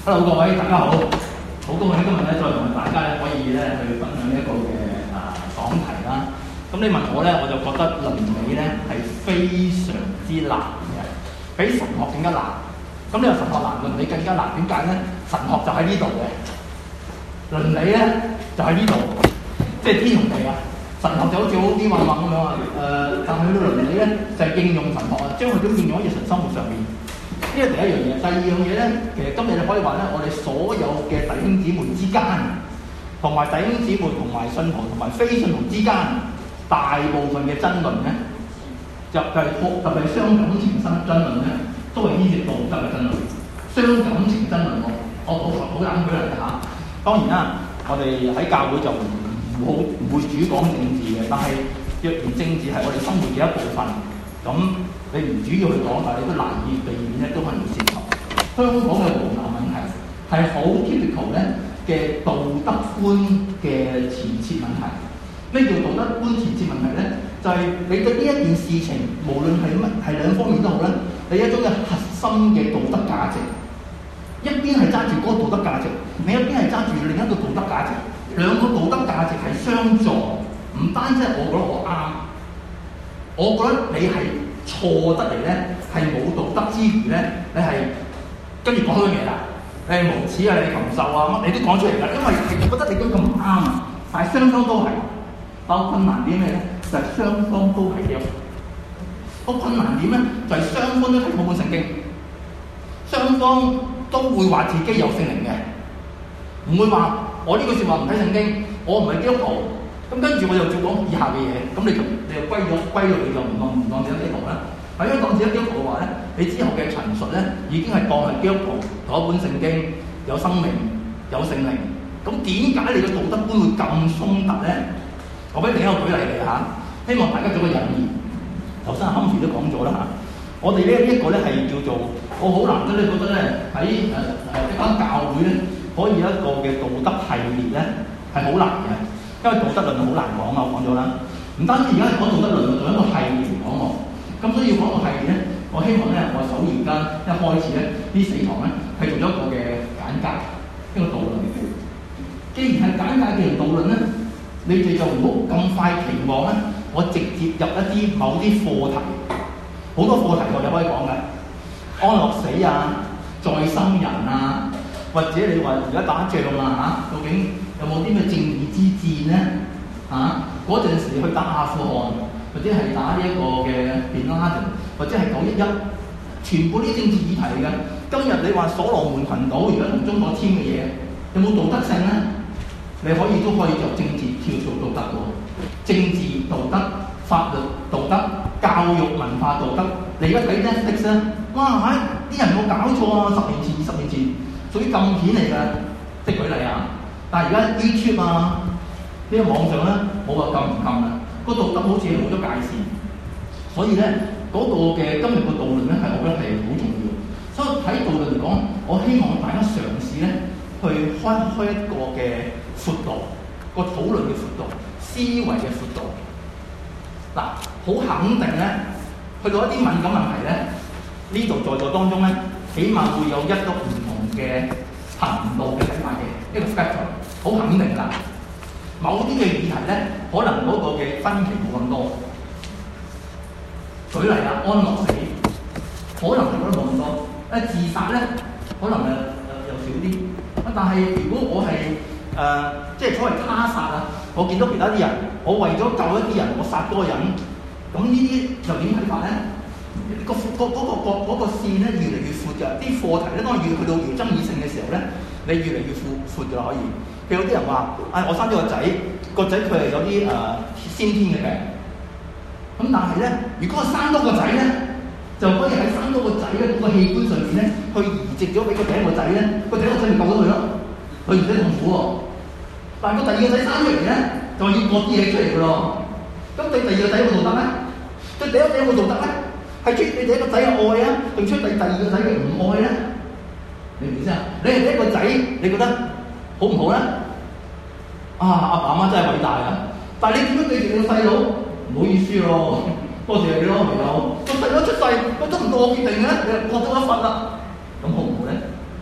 Hello 各位，大家好，好高興今日咧再同大家咧可以咧去分享一個嘅講題啦。咁你問我咧，我就覺得倫理咧係非常之難嘅，比神學更加難。咁你話神學難，倫理更加難，點解咧？神學就喺呢度嘅，倫理咧就喺呢度，即係天同地啊！神學就好似好啲混混咁樣啊，但係佢倫理咧就係應用神學啊，將佢點應用喺日常生活上面。呢個第一樣嘢，第二樣嘢咧，其實今日你可以話咧，我哋所有嘅弟兄姊妹之間，同埋弟兄姊妹同埋信徒同埋非信徒之間，大部分嘅爭論咧，特別係傷感情爭論咧，都係呢啲道德嘅爭論。傷感情爭論我好膽舉例嚇。當然啦，我哋喺教會就唔會主講政治嘅，但係若然政治係我哋生活嘅一部分，咁你唔主要去講，但係你都難以避免咧，都係要涉及。香港嘅黃藍問題係好 typical 咧嘅道德觀嘅前設問題。咩叫道德觀前設問題咧？就係、你對呢一件事情，無論係乜係兩方面都好咧，你一種嘅核心嘅道德價值，一邊係揸住嗰個道德價值，另一邊係揸住另一個道德價值，兩個道德價值係相撞，唔單止係我覺得我啱，我覺得你係錯得嚟咧，係冇道德之餘咧，你係跟住講咗嘢啦，你係無恥啊，你禽獸啊，乜你都講出嚟啦，因為係覺得你都咁啱啊，但係雙方都係，但係困難啲咩咧？就係、雙方都係嘅。個困難點咧，就係、雙方都睇冇本聖經，雙方都會話自己有聖靈嘅，唔會話我呢句説話唔睇聖經，我唔係基督徒。咁跟住我就照講以下嘅嘢，咁你就歸到你就唔當自己基督徒啦。係因為當自己基督徒嘅話咧，你之後嘅陳述咧已經係當係基督徒同一本聖經有生命有聖靈。咁點解你嘅道德觀會咁衝突咧？我俾另一個舉例嚟嚇，希望大家做個引言。頭先阿坎士都講咗啦嚇，我哋呢一個咧係叫做我好難得咧覺得咧喺一間教會咧可以有一個嘅道德系列咧係好難嘅。因為道德論好難講啊，我講咗啦。唔單止而家係講道德論，仲有一個系列講喎。咁所以要講個系列咧，我希望咧，我首而家一開始咧，呢4堂咧係做咗一個嘅簡介，一個導論嘅。既然係簡介嘅導論咧，你哋就唔好咁快期望咧，我直接入一啲某啲課題，好多課題我哋可以講嘅，安樂死啊，再生人啊，或者你話而家打仗啊嚇，究竟有冇啲咩正義之戰咧？嗰陣時去打阿富汗，或者係打呢一個嘅便拉登，或者係911，全部啲政治議題嚟嘅。今日你話所羅門群島而家同中國簽嘅嘢，有冇道德性咧？你可以由政治跳做道德喎，政治道德、法律道德、教育文化道德。你而家睇 Netflix 咧，哇啲人有冇搞錯啊？10年前、20年前屬於禁片嚟㗎，即係舉例啊！但係而家 YouTube 啊，呢個網上咧冇話禁唔禁啦，個道德好似冇咗界線，所以咧嗰個嘅今日個導論咧係我覺得係好重要。所以睇導論嚟講，我希望大家嘗試咧去開一個嘅闊度，個討論嘅闊度、思維嘅闊度。嗱，好肯定咧，去到一啲敏感問題咧，呢度在座當中咧，起碼會有一個唔同嘅頻度嘅睇法嘅一個 spectrum， 好肯定啦。某啲嘅議題咧，可能嗰個嘅分歧冇咁多。舉例啊，安樂死，可能係覺得冇咁多。自殺咧，可能又少啲。但係如果我係即係所謂他殺啊，我見到其他啲人，我為咗救一啲人，我殺多個人，咁呢啲又點睇法咧？嗰個線咧越嚟越闊㗎，啲課題咧當然越去到越爭議性嘅時候咧，你越嚟越闊㗎啦可以。譬如有啲人話，我生咗個仔佢係有啲先天嘅病，咁但係咧，如果我生多個仔咧，就可以喺生多個仔嘅嗰個器官上面咧，去移植咗俾個第一個仔咧，個第一個仔咪救咗佢咯，佢唔使痛苦喎。但係個第二個仔生出嚟咧，就要割啲嘢出嚟㗎咯。咁對第二個仔有冇道德咧？對第一個仔有冇道德咧？係出你第一個仔嘅愛啊，定出第二個仔嘅唔愛咧？你明唔明先啊？你係第一個仔，你覺得好唔好咧？阿爸阿媽真係偉大啊！但係你點樣對住你個細佬？唔好意思咯，多謝你咯，朋友。個細佬出世，都唔到我決定嘅，你割咗一忽啦，咁好唔好咧？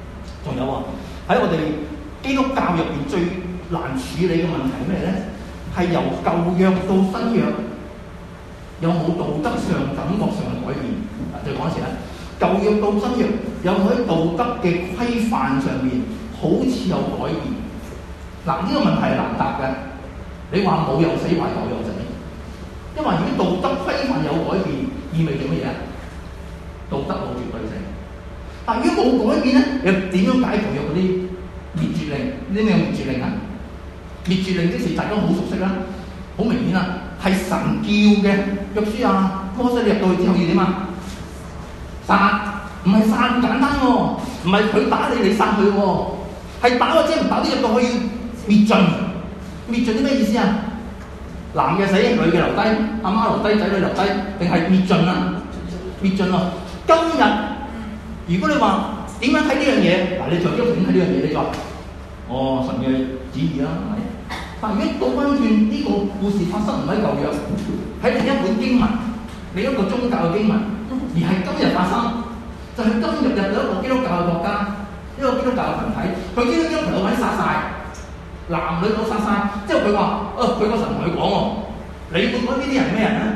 仲有啊，喺我哋基督教入邊最難處理嘅問題係咩咧？係由舊約到新約，有冇道德上、感覺上嘅改變？再講一次啦，舊約到新約有冇喺道德嘅規範上面好似有改變？嗱，呢個問題係難答嘅。你話冇有死，話有死。因為如果道德規範有改變，意味住乜嘢啊？道德冇絕對性。但如果冇改變咧，你點樣解舊約嗰啲滅絕令？呢啲咩滅絕令啊？滅絕令即是大家好熟悉啦，好明顯啦，係神叫嘅。約書亞、摩西入到去之後要點啊？殺，唔係殺咁簡單喎，唔係佢打你，你殺佢喎，係打或者唔打都入到去要滅盡。滅盡啲咩意思啊？男嘅死，女嘅留低，阿媽留低，仔女留低，定係滅盡啊？滅盡啊！今日如果你話點樣睇呢樣嘢？嗱，你在基督點睇呢樣嘢？你話神嘅旨意啦，係咪？但如果倒翻轉呢個故事發生唔喺舊約，喺另一本經文、另一個宗教嘅經文，而係今日發生，就係今日入到一個基督教嘅國家，一個基督教嘅群體，佢基督教朋友揾殺晒。男女都殺晒，之後佢話：佢個神同佢講喎，你會覺得呢啲人咩人咧？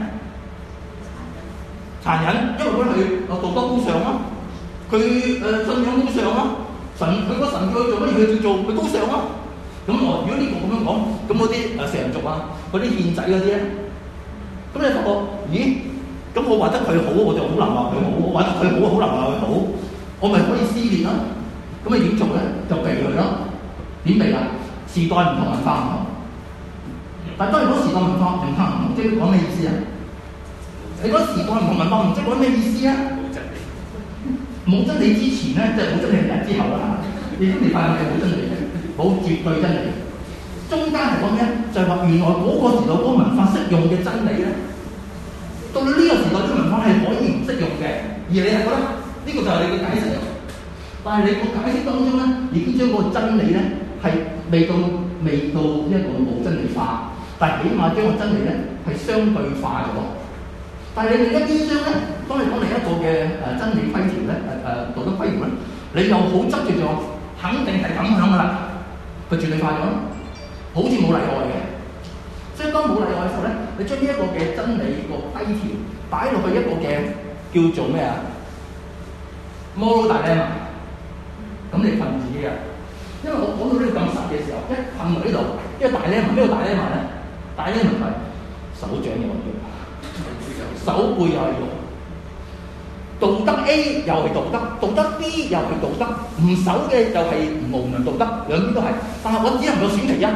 殘忍，因為佢道德高尚啊，佢信仰高尚啊，佢個神叫佢做乜嘢，佢做佢高尚啊。咁如果呢個咁樣講，咁嗰啲成族啊，嗰啲獻仔嗰啲咧，咁你發覺，咦？咁我話得佢好，我就好難話佢好；我話得佢好，好難話佢好。我咪可以撕裂咯。咁你點做咧？就避佢咯。點避啊？時代唔同，文化唔同，但係當然講時代文化唔同，即係講咩意思啊？你講時代唔同文化唔同，即係講咩意思啊？冇真理之前咧，即係冇真理人之後啦。你真理派係冇真理嘅，冇絕對真理。中間係講咩？就係話原來嗰個時代嗰個文化適用嘅真理咧，到呢個時代啲文化係可以唔適用嘅，而你係覺得呢個就係你嘅解釋。但係你個解釋當中咧，已經將嗰個真理咧係未到一個冇真理化，但係起碼將個真理咧係相對化咗。但係你另一邊廂咧，當你講另一個嘅真理規條咧，道德規條咧，你又好執住咗，肯定係咁樣噶啦，佢絕對化咗，好似冇例外嘅。所以當冇例外嘅時候咧，你將呢一個嘅真理個規條擺落去一個嘅叫做咩啊 moral dilemma， 咁你困自己啊！因為我講到呢個咁實嘅時候，一困到呢度，因為大 dilemma 咩叫大 dilemma咧？大 dilemma 係手掌又係肉，手背又係肉，道德 A 又係道德，道德 B 又係道德，唔守嘅又係無能道德，兩邊都係。但係我只能夠選其一。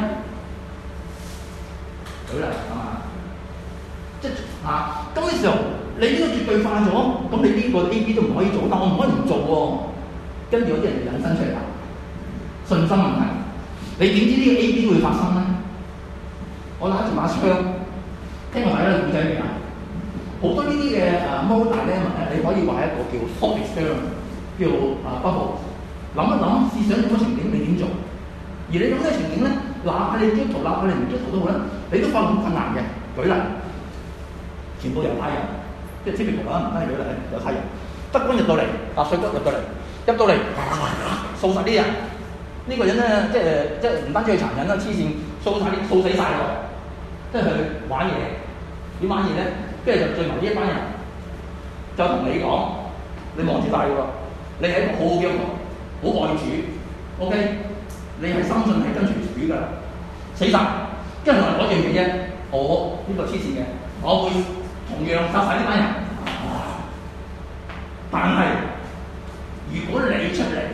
舉例係嘛？即係咁嘅時候，你呢個絕對化咗，咁你呢個 A、B 都唔可以做，但我唔可以唔做喎。跟住有啲人引申出嚟啦。信心問題，你點知呢個 A、B 會發生咧？我拿住把槍，聽過大家嘅故仔未啊？好多呢啲嘅moral dilemma咧，你可以話係一個叫 thought experiment，叫bubble，諗一諗，試想咁嘅情景你點做？而你咁嘅情景咧，哪怕你基督徒，哪怕你唔基督徒都好咧，你都發覺好困難嘅。舉例，全部猶太人，即係 typical 啦，唔單係舉例，猶太人，德軍入到嚟，納粹軍入到嚟，掃殺啲人。呢個人咧，即係唔單止係殘忍啦，黐線，掃死晒喎，即係佢玩嘢。點玩嘢咧？跟住就聚埋呢一班人，就同你講：你望住晒喎，你係一個好好嘅人，好愛主 ，OK？ 你係深信係跟隨主㗎，死晒。跟住同人講樣嘢啫，我呢個黐線嘅，我會同樣殺晒呢班人。但係如果你出嚟，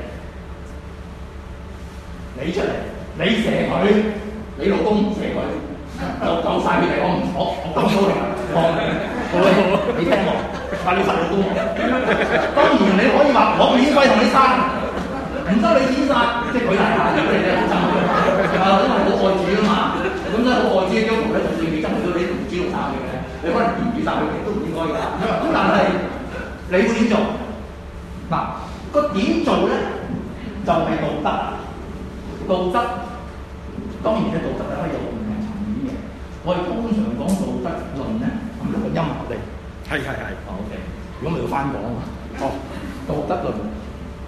你射佢，你老公唔射佢，就夠晒佢哋。我夠咗你，你聽我，但你殺老公。當然你可以話我免費同你殺，唔收你錢殺，即係舉例下，如果你好憎佢，因為好愛主啊嘛。咁咧好愛主嘅基督徒咧，就算你憎佢，你都唔主動殺佢嘅，你可能唔主殺佢嘅都唔應該㗎。咁但係你會點做？嗱，個點做咧，就係道德。道德當然咧，道德咧可以有唔同層面嘅。我哋通常講道德論咧，咁用個音樂嚟。係。OK。如果咪要翻講啊嘛。道德論。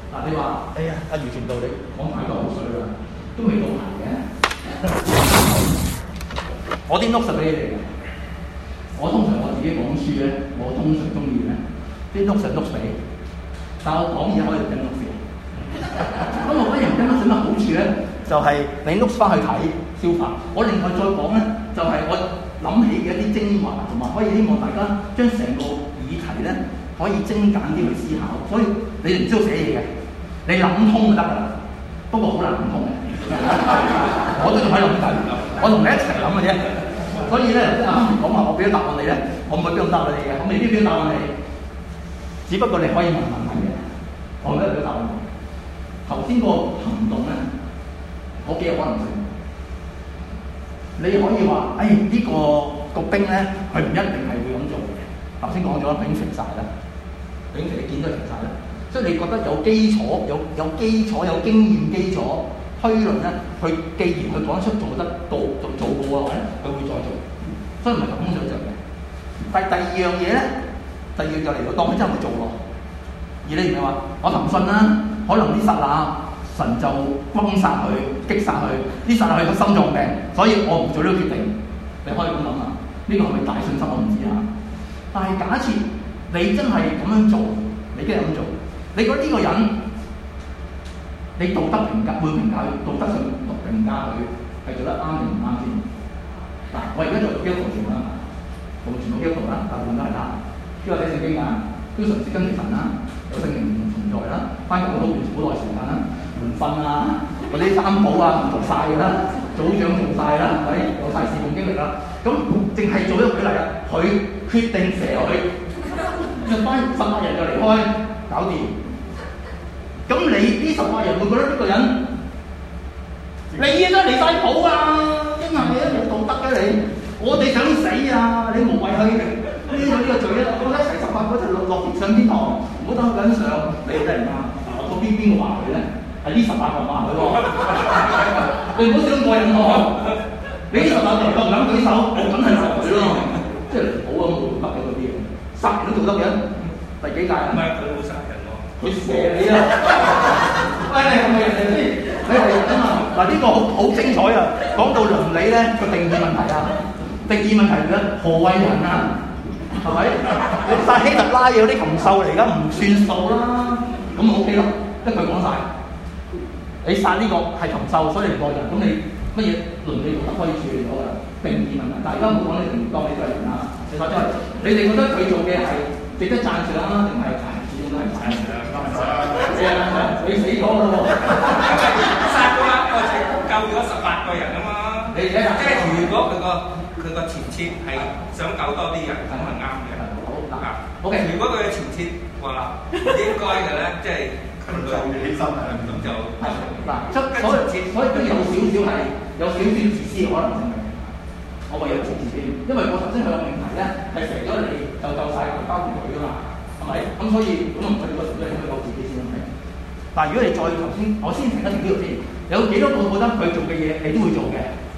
嗱，你話，哎呀，阿余傳道你講太多口水啦，都未到題嘅。我啲 notes 俾你哋嘅，我通常我自己講書咧，我通常中意咧啲 notes 俾，但我講嘢可以跟 notes 嘅。咁我覺得人跟 notes 有乜好處咧？就係你 notes 翻去睇消化。我另外再講咧，就係我諗起嘅一啲精華，同埋可以希望大家將成個議題咧可以精簡啲去思考。所以你哋唔需要寫嘢嘅，你諗通就得㗎啦。不過好難諗通嘅，我都仲喺度諗緊，我同你一齊諗嘅啫。所以咧，啱啱講話我俾咗答案你咧，我唔會俾咁答案你嘅，我未必俾答案你。只不過你可以問問題嘅，我唔一定俾答案你。頭先個行動咧，嗰幾個可能性，你可以話，呢個兵咧，佢唔一定係會咁做嘅。頭先講咗啦，兵肥晒啦，兵肥你見到肥晒啦，所以你覺得有基礎、有基礎、有經驗基礎推論咧，佢既然佢講得出做得到做過嘅話咧，佢會再做，所以唔係憑空想像嘅。但係第二樣嘢咧，第二樣就嚟到當佢真係會做咯。而你唔係話我騰訊啦，可能啲剎那神就轟殺佢、擊殺佢，啲剎那佢個心臟病，所以我唔做呢個決定。你可以咁諗啊，呢個係咪大信心我唔知啊。但係假設你真係咁樣做，你真係咁做，你覺得呢個人，你道德評價會評價佢，道德上評價佢係做得啱定唔啱先？嗱，我而家做基督徒啦，我全部基督徒啦，大部分都係啦，呢個睇聖經㗎，都嘗試跟隨神啦，有聖靈同在啦，翻教會都好耐時間啦，門訓啊，嗰啲三寶啊做晒㗎啦，組長做晒啦，係咪有晒事奉經歷啦？咁淨係做一個舉例啦，佢決定射落去，就翻18人就離開，搞掂。咁你呢18人會覺得呢個人，你真係離晒譜啊！真係你都冇道德嘅你，我哋想死啊！你無謂去呢個罪啊！我覺得一齊18個就落上天堂，唔好等佢緊上，你真係唔啱。我邊個話佢咧？係呢18個話佢喎，你唔好少過癮喎！你呢18個唔敢舉手，我梗係鬧佢咯，即係好啊冇道德嘅嗰啲，殺人都做得嘅，第幾屆啊？唔係佢冇殺人喎，佢射你啊！喂，你係咪人哋先？你係人啊嘛？嗱，呢個好精彩啊！講到倫理咧個定義問題啊，定義問題咧何謂人啊？係咪？你殺希特拉有啲禽獸嚟㗎，唔算數啦。咁咪 OK 咯，一句講晒。你殺呢個係禽獸，所以你唔過人，咁你乜嘢倫理道德可以處理到㗎？定義問題，大家冇講你定當你係人啊？你睇咗係，你哋覺得佢做嘅係值得讚賞啦，定係始終都係讚賞？你死咗啦喎！ 殺咗一個救咗18個人啊嘛！ 你睇下， 即係如果佢個前設係想救多啲人，咁係啱嘅。 好嗱 ，OK。如果佢嘅前設話唔應該嘅咧，即係佢犧牲啊，咁就嗱，所以都有少少係有少少自私嘅可能性嘅。我話有自私添，因為我頭先佢個命題咧係肥咗你就夠晒佢包括佢㗎嘛，係咪？咁所以咁唔佢個時都係應該救自己先係。但係如果你再頭先，我先停一停呢度先，有幾多個覺得佢做嘅嘢你都會做嘅？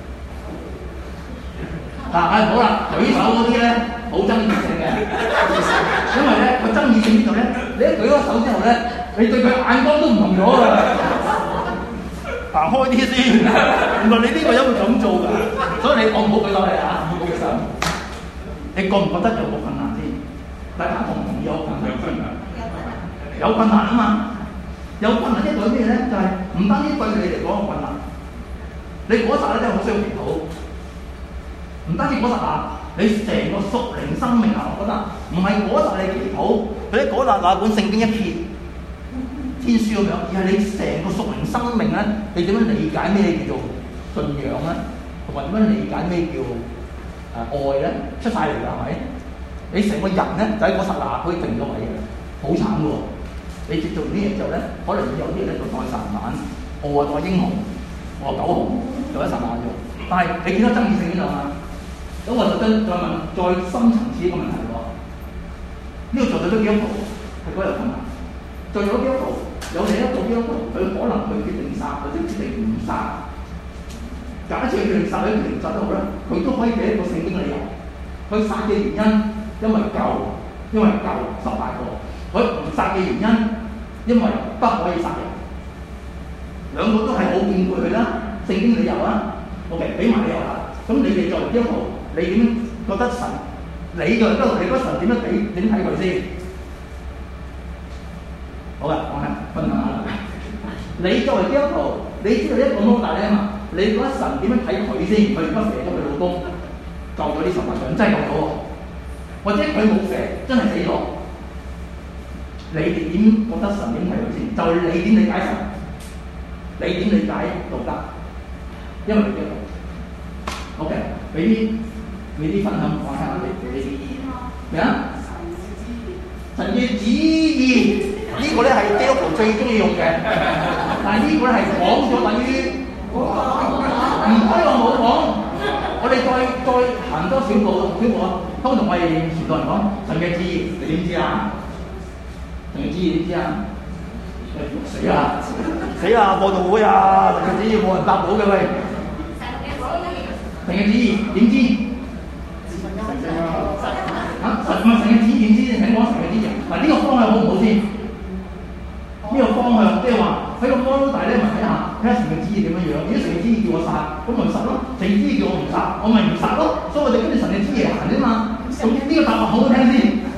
嗱，好啦，舉手嗰啲咧好爭議性嘅，因為咧個爭議性呢度咧，你一舉咗手之後咧，你對佢眼光都唔同咗㗎。行開啲先，原來你呢個人會咁做㗎，所以我唔好舉手嚟啊，唔好舉手。你覺唔覺得有冇困難先？大家同唔同意有困難先？有困難啊嘛，有困難即係對咩咧？就係唔單止對你嚟講有困難，你嗰剎咧真係好需要祈禱。唔單止嗰剎那，你成個屬靈生命啊，我覺得唔係嗰剎你祈禱，佢喺嗰剎那本聖經一揭天書咁樣，而係你成個屬靈生命咧，你點樣理解咩叫做信仰咧？同埋點樣理解咩叫愛咧？出晒嚟㗎係咪？你成個人咧就喺嗰剎那可以定咗位嘅，好慘㗎喎！你接做完啲嘢之後咧，可能有啲人咧就代神眼，我話代英雄，我話狗熊，就一剎那啫。但係你見到爭議性邊度啊？咁我就再問再深層次一個問題喎。呢個做到咗基督徒係嗰有困難，做咗基督徒有另一個基督徒，佢可能佢決定殺或者決定唔殺。假設佢決定殺或者決定殺都好啦，佢都可以俾一個聖經嘅理由。佢殺嘅原因因為救18個；佢唔殺嘅原因因為不可以殺人。兩個都係冇見過佢啦，聖經理由啊 ，OK， 俾埋理由啦。咁你哋作為基督徒，你點覺得神？你作為基督徒，你覺得神點睇佢先？好啦，講下分享下啦。你作為基督徒，你知道一個摩大咧嘛？你覺得神點樣睇佢先？佢如果射咗佢老公，救咗呢18個人，真係救咗喎。或者佢冇射，真係死咗。你哋點覺得神點睇佢先？就係你點理解神？你點理解道德？因為你基督徒。OK， 俾啲分享講下你咩啊？神嘅旨意呢個咧係基督徒最中意用嘅，但係呢個咧係講咗等於唔可以話冇講。我哋再行多少步啊？當同我哋傳道人講神嘅旨意，你點知啊？神嘅旨意點知啊？死啦！報道會啊！神嘅旨意冇人答到嘅喂。神嘅旨意點知？神嘅旨意點知？請講神嘅旨意。嗱，呢個方向好唔好先？呢個方向即係話喺個 model 大咧，咪睇下神嘅旨意點樣樣。如果神嘅旨意叫我殺，咁咪殺咯；神嘅旨意叫我唔殺，我咪唔殺咯。所以我哋跟住神嘅旨意行啫嘛。咁呢個答案好唔好聽先？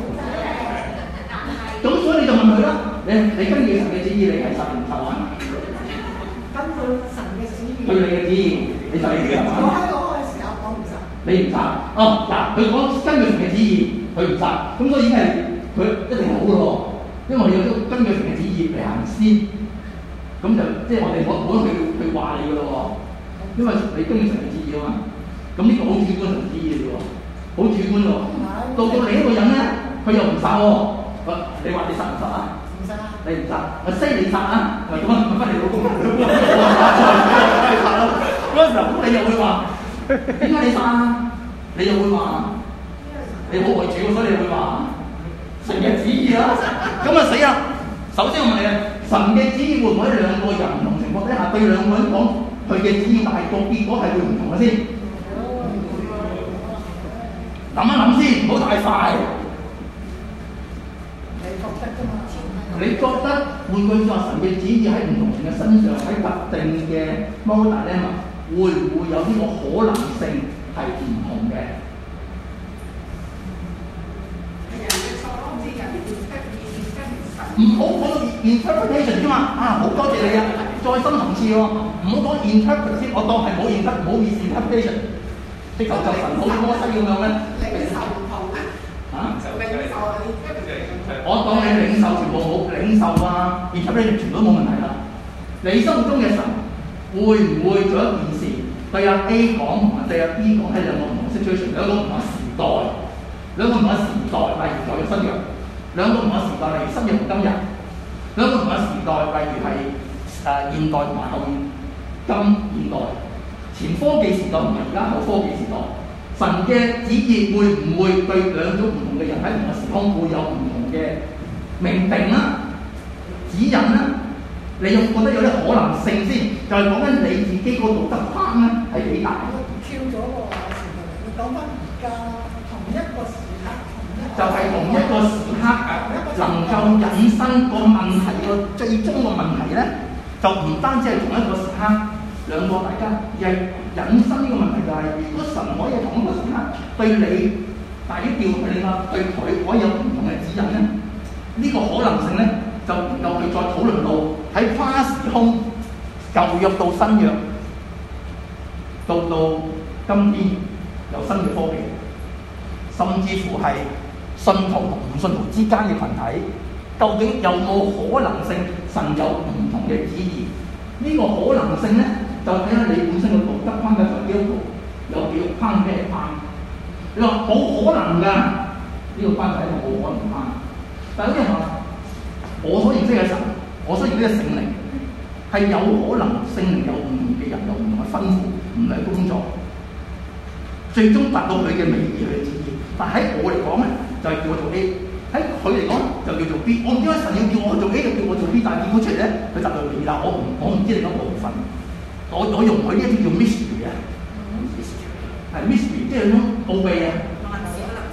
咁所以你就問佢啦，你根據神嘅旨意，你係殺唔殺啊？根據神嘅旨意。對你嘅旨意，你就係點啊？我喺嗰個時候講唔殺。你唔殺？哦，嗱，佢講根據神嘅旨意，佢唔殺，咁所以已經係佢一定好咯。因為我哋要根據神嘅旨意嚟行先，咁就即係我哋冇得去話你噶咯喎。因為你根據神嘅旨意啊嘛，咁呢個好主觀神旨意嘅喎，好主觀喎。到另一個人咧，佢又唔殺喎。你話你殺唔殺啊？唔殺。你唔殺，我西你殺啊？咁啊，問翻你老公，你殺咯。嗰陣時候你又會話點解你殺啊？你又會話你好為主，所以你會話神嘅旨意啦。咁啊死啦！首先我問你啊，神嘅旨意會唔會喺兩個人唔同情況底下對兩個人講佢嘅旨意，但係個結果係會唔同嘅先？諗一諗先，唔好太快。你覺得換句話，神嘅旨意喺唔同人嘅身上，喺特定嘅 model 咧，會唔會有呢個可能性係唔同嘅？唔好講到 interpretation 啫嘛，好多謝你啊！再深層次喎，唔好講 interpret 先，我當係冇 interpretation， 即就神好似摩西咁樣咧。領受唔同啊？領受啊！我當你領受全部冇領受啊 ，interpretation 全部都冇問題啦。你心目中嘅神會唔會做一件事對阿 A 講同埋對阿 B 講喺兩個唔同 situation， 兩個唔同時代，兩個唔同時代，例如舊約新約。兩個唔同嘅時代，例如新約同今日；兩個唔同嘅時代，例如係現代同埋後現代，前科技時代同埋而家後科技時代。神嘅旨意會唔會對兩種唔同嘅人喺唔同嘅時空會有唔同嘅命定啦、指引啦？你有覺得有啲可能性先？就係講緊你自己個道德框咧係幾大？跳咗個時代，你講翻而家同一個時刻。就係同一個時刻能夠引申個問題個最終個問題咧，就唔單止係同一個時刻兩個大家，而係引申呢個問題就係、是，如果神可以同一個時刻對你大於調佢啦，對佢可以有唔同嘅指引咧，呢、這個可能性咧就能夠去再討論到喺跨時空舊約到新約，到今天有新嘅科技，甚至乎係信徒同唔信徒之間嘅群體，究竟有冇可能性神有唔同嘅旨意？呢、這個可能性咧，就睇下你本身嘅道德框架上基督徒有幾個框咩框？你話冇可能㗎，呢、這個框架係冇可能框。但係有啲人話，我所認識嘅神，我所認識嘅聖靈，係有可能聖靈有唔同嘅人，有唔同嘅吩咐，唔同嘅工作，最終達到佢嘅美意、佢嘅旨意。但喺我嚟講咧，就係叫我做 A；喺佢嚟講就叫做 B。我唔知點解神要叫我做 A，就叫我做 B，但係結果出嚟咧，佢達到 B。但我唔知你嗰部分，我容許呢一啲叫 mystery 啊，係 mystery， 即係種奧秘啊。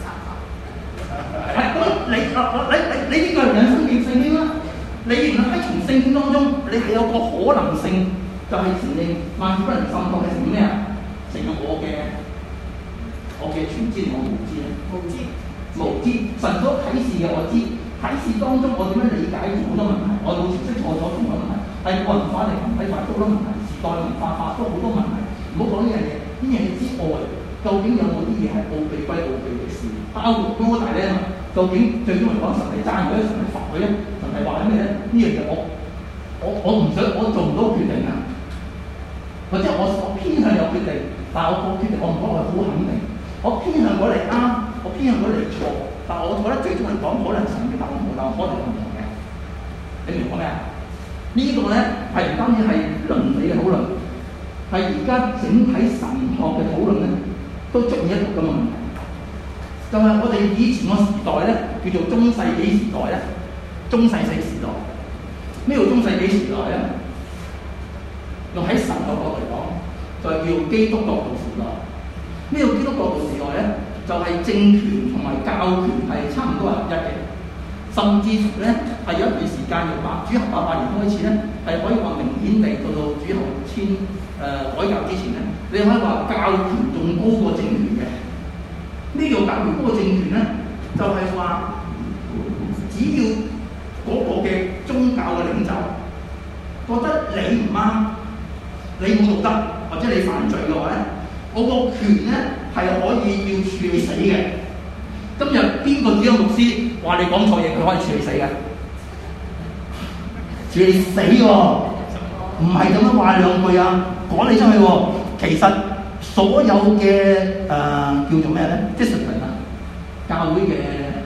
係咁，你呢個係引申嘅聖經啦。你原來喺從聖經當中，你係有個可能性，就係承認萬事不能滲透係承認咩啊？承認我嘅全知定我無知咧？無知。神所啟示嘅我知，啟示當中我點樣理解好多問題，我冇識錯咗同好多問題，係個人化定群體化都好多問題，時代文化化都好多問題。唔好講呢樣嘢，呢樣嘢之外，究竟有冇啲嘢係奧秘歸奧秘嘅事？包括嗰個大咧嘛，究竟最終嚟講神係讚佢咧，神係罰佢咧，神係話緊咩咧？呢樣嘢我唔想，我做唔到決定啊！或者我偏向有決定，但係我個決定我唔講我係好肯定，我偏向嗰嚟啱，我偏向嗰嚟錯，但係我覺得最終嚟講可能神嘅答案同我可能唔同嘅。你明講咩啊？呢個咧係唔單止係倫理嘅討論，係而家整體神學嘅討論咧，都出現一個咁嘅問題，就係我哋以前個時代咧叫做中世紀時代咧，中世紀時代。咩叫中世紀時代咧？用喺神學角度嚟講，就係叫基督國度時代。咩叫基督國度時代咧？就係政權同埋教權係差唔多係一嘅，甚至乎咧係有一段時間由主後800年開始咧，係可以話明顯地到主後改革之前咧，你可以話教權仲高過政權嘅。呢個教權高過政權咧，就係話只要嗰個嘅宗教嘅領袖覺得你唔啱，你冇道德或者你犯罪嘅話咧，我個權咧係可以要處你死嘅。今日邊個主任牧師話你講錯嘢，佢可以處你死嘅，處你死喎，唔係咁樣話兩句啊，趕你出去喎。其實所有嘅叫做咩咧 discipline 啊，教會嘅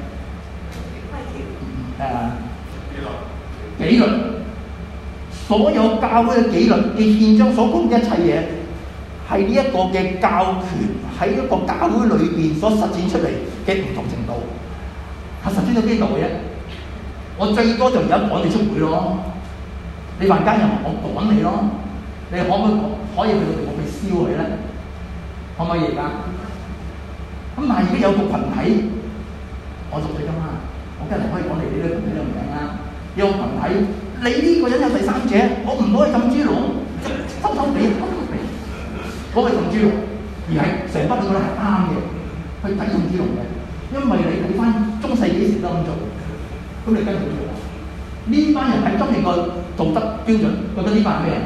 紀律，所有教會嘅紀律嘅憲章所講嘅一切嘢，係呢一個嘅教權喺一個教會裏邊所實踐出嚟嘅唔同程度，係實踐到邊度嘅啫？我最多就而家趕你出會咯，你犯奸淫，我趕你咯，你可唔可以去到地步去燒佢咧？可唔可以而家？咁但係如果有個群體，我做你㗎嘛，我梗係可以講你呢個群體都唔明啦。有個群體，你呢個人有第三者，我唔攞去浸豬籠，偷偷地，攞去浸豬籠，而係成班人覺得係啱嘅，去抵浸豬籠嘅，因為你睇翻中世紀時都咁做，咁你跟住做。呢班人喺今日個道德標準，覺得呢班係咩人？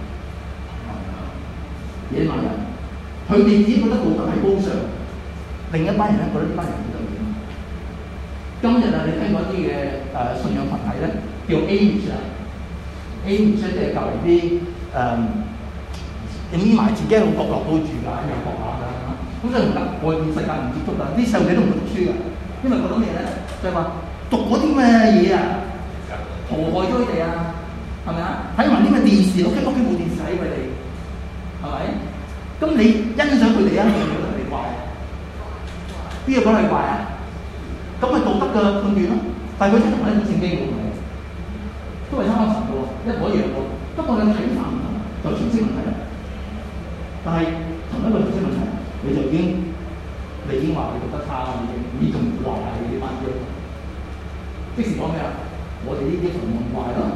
野蠻人，佢哋自己覺得道德係高尚，另一班人咧覺得呢班人唔對嘅。今日啊，你聽過一啲嘅信仰群體咧，叫 Amish 啊 ，Amish 即係教嚟啲你匿埋自己喺個角落度住㗎，喺個國下㗎，咁所以唔得，外邊世界唔接觸㗎，啲細路仔都唔會讀書㗎，因為覺得咩咧？就係話讀嗰啲咩嘢啊，禍害咗佢哋啊，係咪啊？睇埋啲咩電視，屋企冇電視睇佢哋，係咪？咁你欣賞佢哋啊，定係覺得佢哋怪啊？邊個講係怪啊？咁係道德嘅判斷咯，但係佢真係同一本聖經喎，都係參考神嘅喎，一模一樣喎。不過你睇法唔同，就詮釋問題啦。但係同一個詮釋問題，你就已經話你讀得差啦，已經仲壞你呢班嘢。即時講咩啊？我哋呢啲同唔壞咯。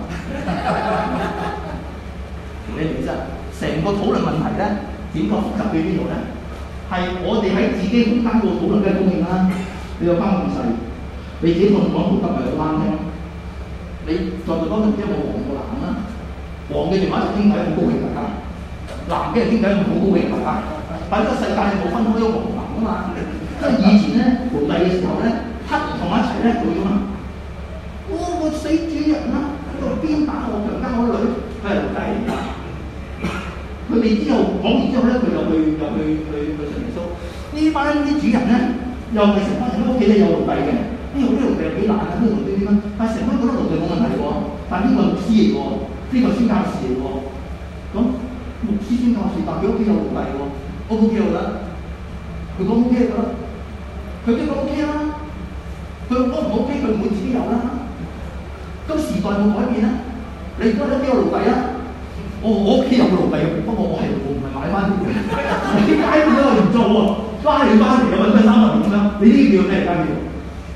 你明唔明啫？成個討論問題咧，點解複雜喺邊度咧？係我哋喺自己空間度討論嘅供應啦。你個班咁細，你自己同講道德咪好啱聽。你在座當中即係冇黃冇藍啦，黃嘅電話就傾偈好高興大家，藍嘅人傾偈好高興大家。但係呢個世界係冇分開咗黃藍㗎嘛，因為以前咧奴隸嘅時候咧，黑人同我一齊咧做咗嘛。個死主人啦，喺度鞭打我、強姦我女，佢係奴隸嚟㗎。佢哋之後講完之後咧，佢又去信耶穌。呢班啲主人咧。又係成班人喺屋企咧有奴隸嘅，呢個奴隸又幾難啊？呢個奴隸點啊？但係成班覺得奴隸冇問題喎，但係呢個牧師嚟喎，呢個宣教士嚟喎，咁牧師宣教士，但係佢屋企有奴隸喎 ，O 唔 OK 得？佢講 OK 得，佢即係講 OK 啦，佢 O 唔 OK 佢唔會自己有啦。咁時代冇改變啦，你覺得邊個奴隸啊？我屋企有奴隸，不過我係唔係買翻嚟嘅，啲街邊我唔做喎。翻嚟有揾佢300年咁樣，你呢啲叫咩？而家叫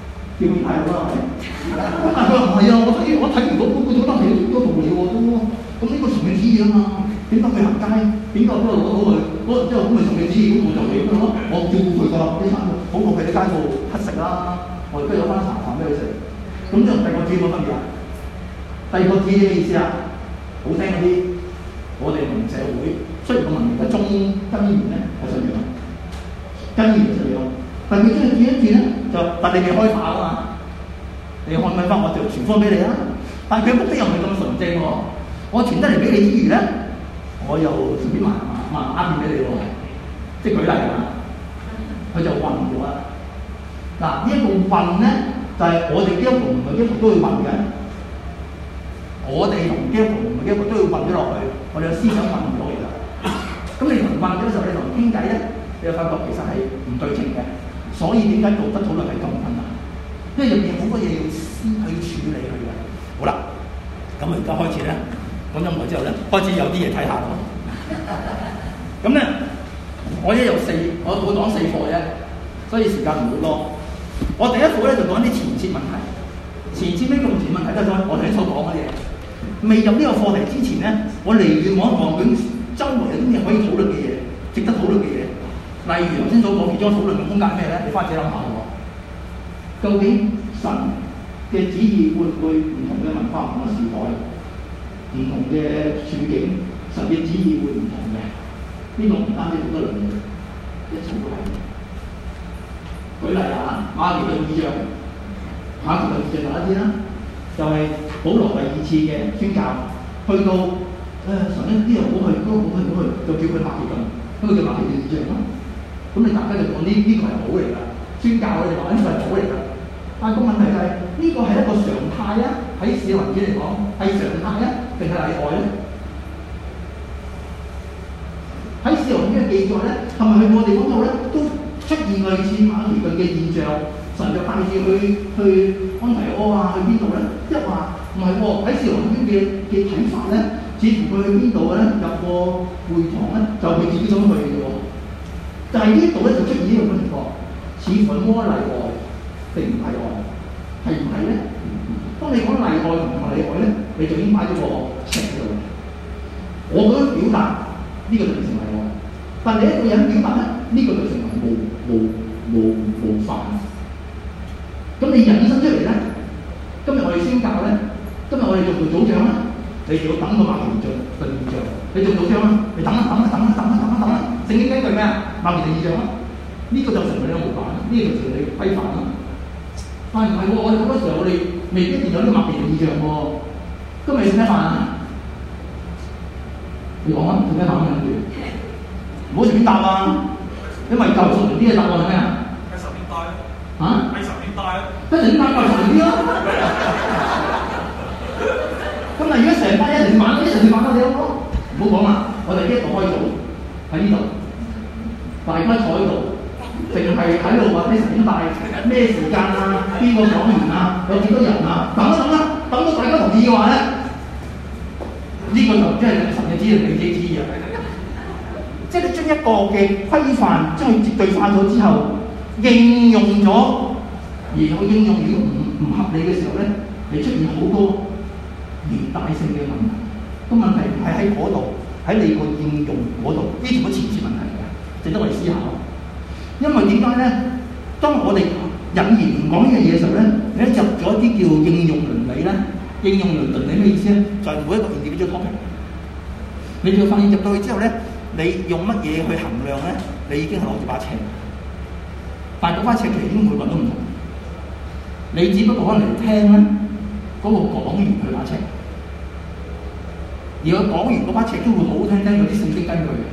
叫變態佬啦，係咪？但係佢話唔係啊，我睇完嗰本覺得係有道理喎都。咁呢個崇敬主義啊嘛，點解佢行街？點解嗰度攞佢？之後咁咪崇敬主義咁我就嚟咁咯。我照顧佢㗎，啲產好過佢喺街度乞食啦。我而家有翻茶飯俾佢食。咁就第二個主義冇分別啊。第二個主義嘅意思啊，好聽嗰啲，我哋文明社會雖然個文明嘅根源咧係信仰，根源係信仰，但係佢將佢轉一轉咧，就但你未開化啊嘛。你看咪翻我就傳福音俾你啦，但係佢目的又唔係咁純正喎。我傳得嚟俾你之餘咧，我又順便賣鴉片俾你喎，即係舉例啊。佢就混咗啦。嗱，呢一個混咧，就係、是、我哋基督徒唔係基督徒都要混嘅。我哋同基督徒唔係基督徒都要混咗落去，我哋嘅思想混唔到嚟㗎。咁你同混咗嘅時候，你同人傾偈咧，你就發覺其實係唔對稱嘅。所以點解道德討論係咁困難？因為入邊好多嘢要先去處理佢嘅。好啦，咁我而家開始咧講音樂之後咧，開始有啲嘢睇下咯。咁咧，我一有我會講4課啫，所以時間唔會多。我第一課咧就講啲前設問題。前設咩叫前設問題咧？就係我哋所講嘅嘢。未入呢個課題之前咧，我離遠望一望佢周圍有啲咩可以討論嘅嘢，值得討論嘅嘢。例如頭先所講，其中討論嘅空間係咩咧？你翻自己諗下喎。究竟神嘅旨意會唔會唔同嘅文化、唔同嘅時代、唔同嘅處境，神嘅旨意會唔同嘅？呢個唔單止好多論嘅，一齊都係。舉例啊，馬其頓異象，大家知啦，就係、是、保羅第2次嘅宣教，去到神呢啲人唔好去，嗰個唔好去，就叫佢馬其頓，咁佢叫馬其頓異象咯。咁你大家就講呢個係好嚟㗎，宣教我哋話呢個係好嚟㗎。但係個問題就係、是、呢個係一個常態啊，喺使徒行傳嚟講係常態啊，定係例外咧？喺使徒行傳嘅記載咧，係咪去過地方度咧都出現類似馬其頓嘅現象？神就帶住去安提阿啊，去邊度咧？即係話唔係喎，喺使徒行傳嘅睇法咧，似乎佢去邊度咧？入個會堂咧，就佢自己想去嘅喎。但係呢度咧就出現呢個情況，似乎摸例外定唔例外，係唔係咧？當你講例外同唔例外咧，你就已經擺咗個尺喺度。我覺得表達呢、這個就成為例外，但係你一個人表達咧，呢、這個就成為無犯。咁你引申出嚟咧，今日我哋宣教咧，今日我哋做組長咧，你就要等個馬其頓異象，你做組長啦，你等啦，聖經根據咩啊？馬其頓異象啦，呢、這個就成為你嘅模範，呢、這個就成為你嘅規範啦。但係唔係喎？我哋好多時候我哋未必見到啲馬其頓異象喎。今日你食咩飯啊？你講啊，食咩飯咁諗住？唔好隨便答啊！因為舊熟啲嘅答案係咩啊？喺十年代咯。嚇？喺十年代咯。跟住點解舊熟啲咯？咁啊，如果成班一齊玩，一齊去玩多啲咯。唔好講啦，我哋一個開組喺呢度，大家坐喺度，淨係喺度話啲神帶咩時間啊？邊個講完啊？有幾多人啊？等到大家同意嘅話咧，呢、這個就真係神嘅旨意，你自己知啊！即係你將一個嘅規範將佢絕對化咗之後，應用咗，而佢應用如果唔合理嘅時候咧，你出現好多連帶性嘅問題。個問題唔係喺嗰度，喺你個應用嗰度，呢全部前設問題嚟嘅，值得我哋思考。因為點解咧？當我哋引言唔講呢樣嘢嘅時候咧，你一入咗啲叫應用倫理咧，應用倫理咩意思咧？就係、是、每一個 individual topic，你就發現入到去之後咧。你用乜嘢去衡量咧？你已經係攞住把尺，但係嗰把尺其實已經每個人都唔同。你只不過可能嚟聽咧嗰、那個講員佢把尺，而個講員嗰把尺都會好好聽，有啲聖經根據嘅。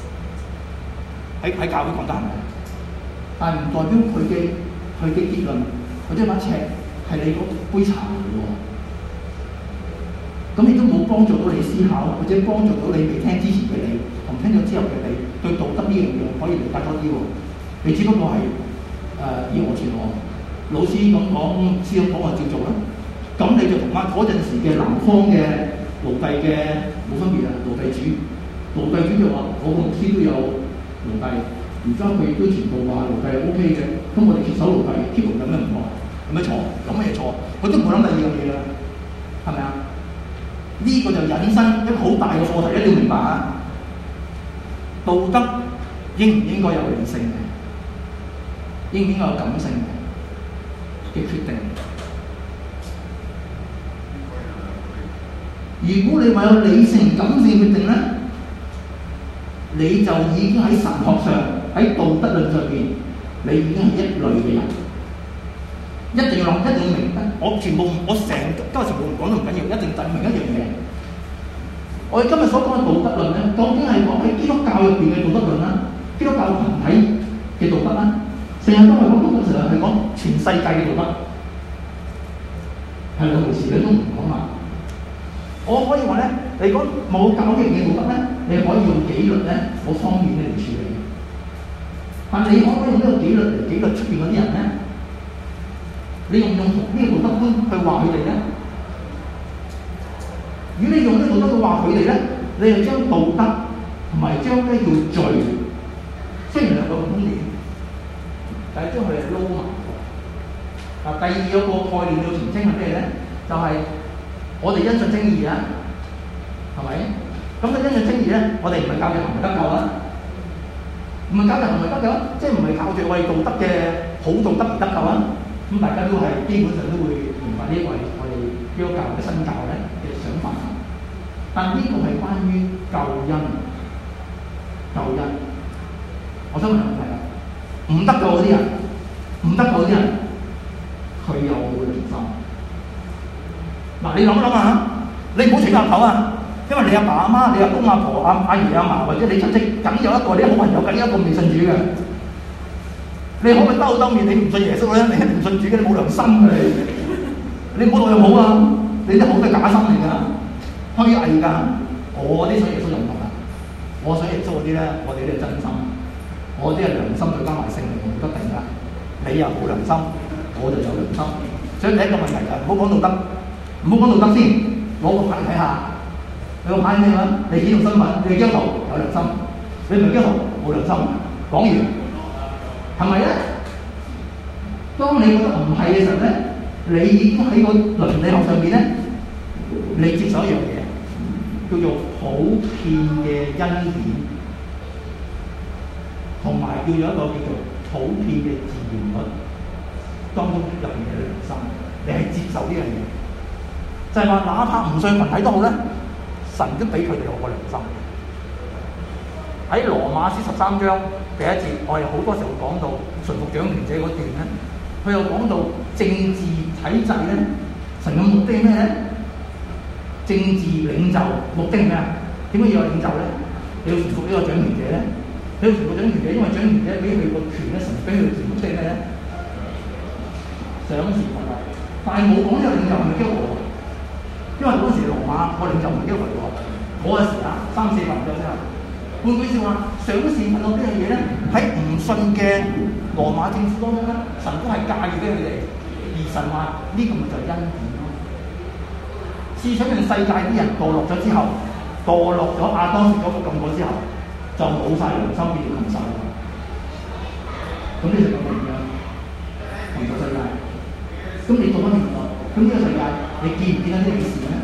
喺教會講得係咪？但係唔代表佢嘅結論，或者把尺係你嗰杯茶嚟嘅喎。咁亦都冇幫助到你思考，或者幫助到你未聽之前嘅你，同聽咗之後嘅你對道德呢樣嘢可以理解多啲喎。你只不過係以訛傳訛，老師咁講，師咁講，我照做啦。咁你就同翻嗰陣時嘅南方嘅奴隸嘅冇分別啊！奴隸主就話：我個牧師都有奴隸，而家佢都全部話奴隸係 O K 嘅，咁我哋接手奴隸 keep 咁樣唔錯。 有咩錯？有乜嘢錯？佢都唔會諗第二樣嘢㗎，係咪啊？呢、個就引申一個好大嘅課題，一定要明白啊！道德應唔應該有理性嘅？應唔應該有感性嘅決定？如果你話有理性、感性決定咧，你就已經喺神學上、喺道德論上邊，你已經係一類嘅人。一定要諗，一定要明白。我成今日全部唔講都唔緊要，一定就明一樣嘢。我哋今日所講嘅道德論咧，究竟係講喺基督教入邊嘅道德論啦，基督教群體嘅道德啦，成日都係講道德，成日係講全世界嘅道德，係兩回事，你都唔講嘛。我可以話咧，你講冇教嘅嘢道德咧，你可以用紀律咧嗰方面嚟處理。但你可唔可以用呢個紀律嚟紀律出邊嗰啲人咧？你用呢個道德觀去話佢哋咧？如果你用呢個道德去話佢哋咧，你係將道德同埋將呢叫罪，雖然兩個觀點，但係將佢哋撈埋。嗱，第二個概念要澄清係咩咧？就係、我哋因信稱義啊，係咪？咁嘅因信稱義咧，我哋唔係靠住行為得救啊，唔係靠住行為得救，即係唔係靠住我哋道德嘅好道德而得救啊。咁大家都係基本上都會明白呢個係我哋基督教嘅新教咧嘅想法。但呢個係關於救恩，救恩。我想問個問題啦，唔得救嗰啲人，唔得救嗰啲人，佢有冇良心？嗱，你諗一諗下，你唔好隨便口啊！因為你阿爸阿媽、你阿公阿婆、阿爺阿嫲，或者你親戚，梗有一個你好朋友，梗有一個未信主嘅。你可唔可以兜面？你唔信耶穌咧，你一定唔信主嘅，你冇良心嘅你。你唔好當佢好啊！你啲好嘅假心嚟㗎，虛偽㗎。我啲信耶穌就唔同啦。我信耶穌嗰啲咧，我哋啲係真心，我啲係良心再加埋聖靈唔得定㗎。你又冇良心，我就有良心。所以第一個問題就係唔好講道德。唔好講道德先，攞個牌睇下，你個牌咩話？你幾種身份？你係基督徒有良心，你唔係基督徒冇良心。講完係咪咧？當你覺得唔係嘅時候咧，你已經喺個倫理學上邊咧，你接受一樣嘢，叫做普遍嘅恩典，同埋叫做一個叫做普遍嘅自然律當中入邊嘅良心，你係接受呢樣嘢。就係話，哪怕唔信群體都好咧，神都俾佢哋有個良心。喺羅馬書13章第1節，我哋好多時候講到順服掌權者嗰段咧，佢又講到政治體制咧，神嘅目的係咩咧？政治領袖目的係咩啊？點解要有領袖咧？你要順服呢個掌權者咧？你要順服掌權者，因為掌權者俾佢個權咧，神俾佢嘅目的係咩咧？賞賜福惠，但係冇講呢個領袖係咪基督徒？因為嗰陣時羅馬個領袖唔係基督徒喎，嗰陣時啊300-400年之後，換句説話，賞賜福惠呢樣嘢咧，喺唔信嘅羅馬政府當中咧，神都係介意俾佢哋，而神話呢個咪就係恩典咯。試想令世界啲人墮落咗之後，墮落咗亞當食咗個禁果之後，就冇晒良心變做禽獸，咁呢就咁樣同個世界，咁你做乜嘢啊？咁呢個世界，你見唔見到啲美善咧？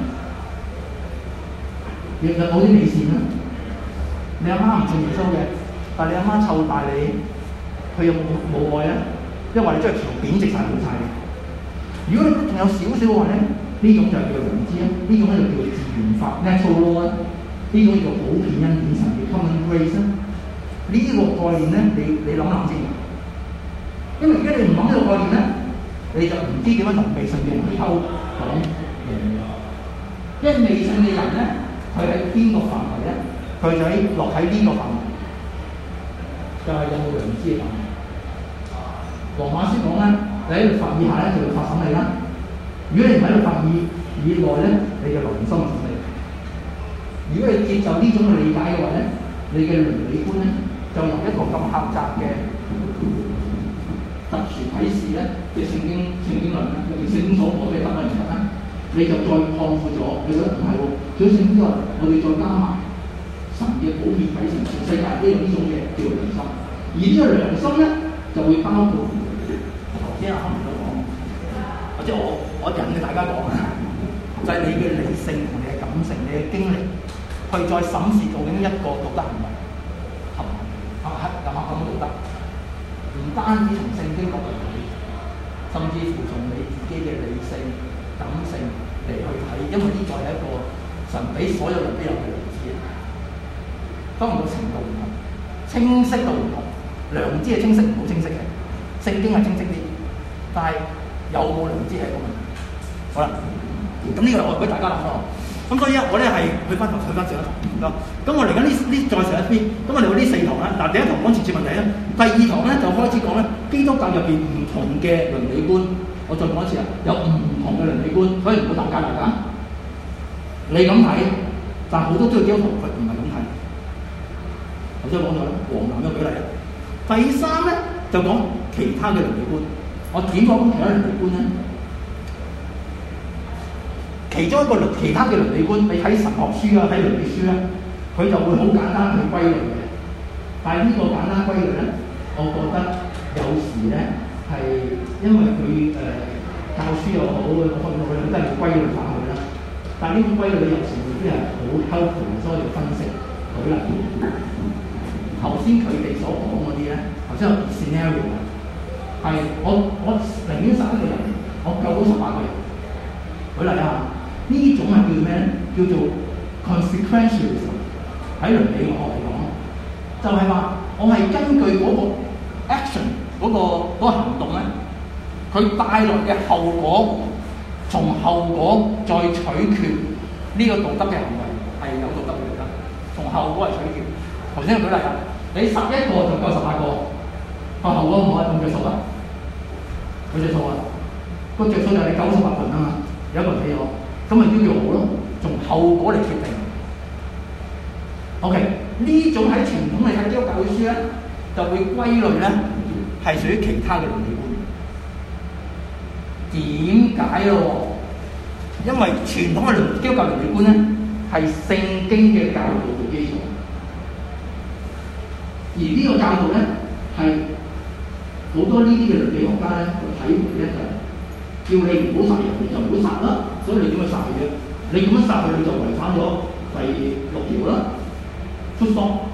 亦有冇啲美善咧？你阿媽唔信耶穌嘅，但係你阿媽湊大你，佢有冇愛咧？因為你將條橋貶值晒冇晒嘅。如果你仲有少少嘅話咧，呢種就係叫良知啊，呢種咧就叫自然法 natural law 啊，呢種叫普遍恩典神嘅 common grace 啊。呢個概念咧，你諗諗先。因為而家你唔諗呢個概念咧，你就唔知點樣同未信嘅人去溝講嘢。因為未信嘅人咧，佢喺邊個範圍咧？佢就落喺邊個範圍？就係、是、有冇良知嘅範圍。羅馬書講咧，你喺律法以下咧就律法審理啦。如果你唔喺律法以內咧，你就良心審理。如果你接受呢種嘅理解嘅話咧，你嘅倫理觀咧就由一個咁狹窄嘅特殊啟示咧嘅聖經論咧，尤其聖經所講嘅特別人咧，你就再擴闊咗，你覺得唔係喎？所以聖經話我哋再加埋神嘅普遍啟示，全世界都有呢種嘅叫良心，而呢個良心咧就會包括頭先阿亨所講即係我引嘅大家講啊，就係、你嘅理性同你嘅感性、你嘅經歷，去再審視究竟一個道德行為合唔道德，唔單止從聖經角度睇，甚至乎從你自己嘅理性、感性嚟去睇，因為呢個係一個神俾所有人都有嘅良知，當然個程度唔同，清晰度唔同，良知係清晰唔好清晰嘅，聖經係清晰啲，但係有冇良知係一個問題。好啦，咁呢個我俾大家諗咯。咁所以咧，我咧係去翻上一堂咯。咁我嚟緊呢再上一篇，咁我嚟到呢4堂啦。嗱，第一堂講前設問題啦，第2堂咧就開始講咧基督教入邊唔同嘅倫理觀。我再講一次啊，有唔同嘅倫理觀，所以唔好打架大家。你咁睇，但係好多都係基督徒佢唔係咁睇。頭先講咗啦，黃藍嘅舉例啦。第3咧就講其他嘅倫理觀。我點講其他倫理觀咧？其中一個其他嘅倫理觀，你睇神學書啊，睇倫理書咧，佢就會好簡單去歸類嘅。但係呢個簡單歸類咧，我覺得有時咧係因為佢教書又好，各方面佢都係歸類化佢啦。但係呢種歸類有時未必係好 helpful，所以要分析。舉例，頭先佢哋所講嗰啲咧，頭先有 scenario 係我寧願殺一個人，我救到18個人。舉例啊！呢種係叫咩咧？叫做 consequentialism。喺倫理學嚟講，就係話我係根據嗰個 action 嗰個行動咧，佢帶來嘅後果，從後果再取決呢個道德嘅行為係有道德嘅啦。從後果嚟取決。頭先我舉例啊，你殺一個就救18個，個後果唔可以咁着數啊？佢着數啊？個着數就係你98份啊嘛。有一個人死咗，咁咪叫好咯，從後果嚟決定。OK， 呢種喺傳統嚟睇基督教嘅書咧，就會歸類咧係屬於其他嘅倫理觀。點解咯？因為傳統嘅基督教倫理觀咧係聖經嘅教導嘅基礎，而呢個教導咧係好多呢啲嘅倫理學家咧睇回咧就係叫你唔好殺人，你就唔好殺啦。所以你點去殺佢嘅？你咁樣殺佢，你就違反咗第6條啦。full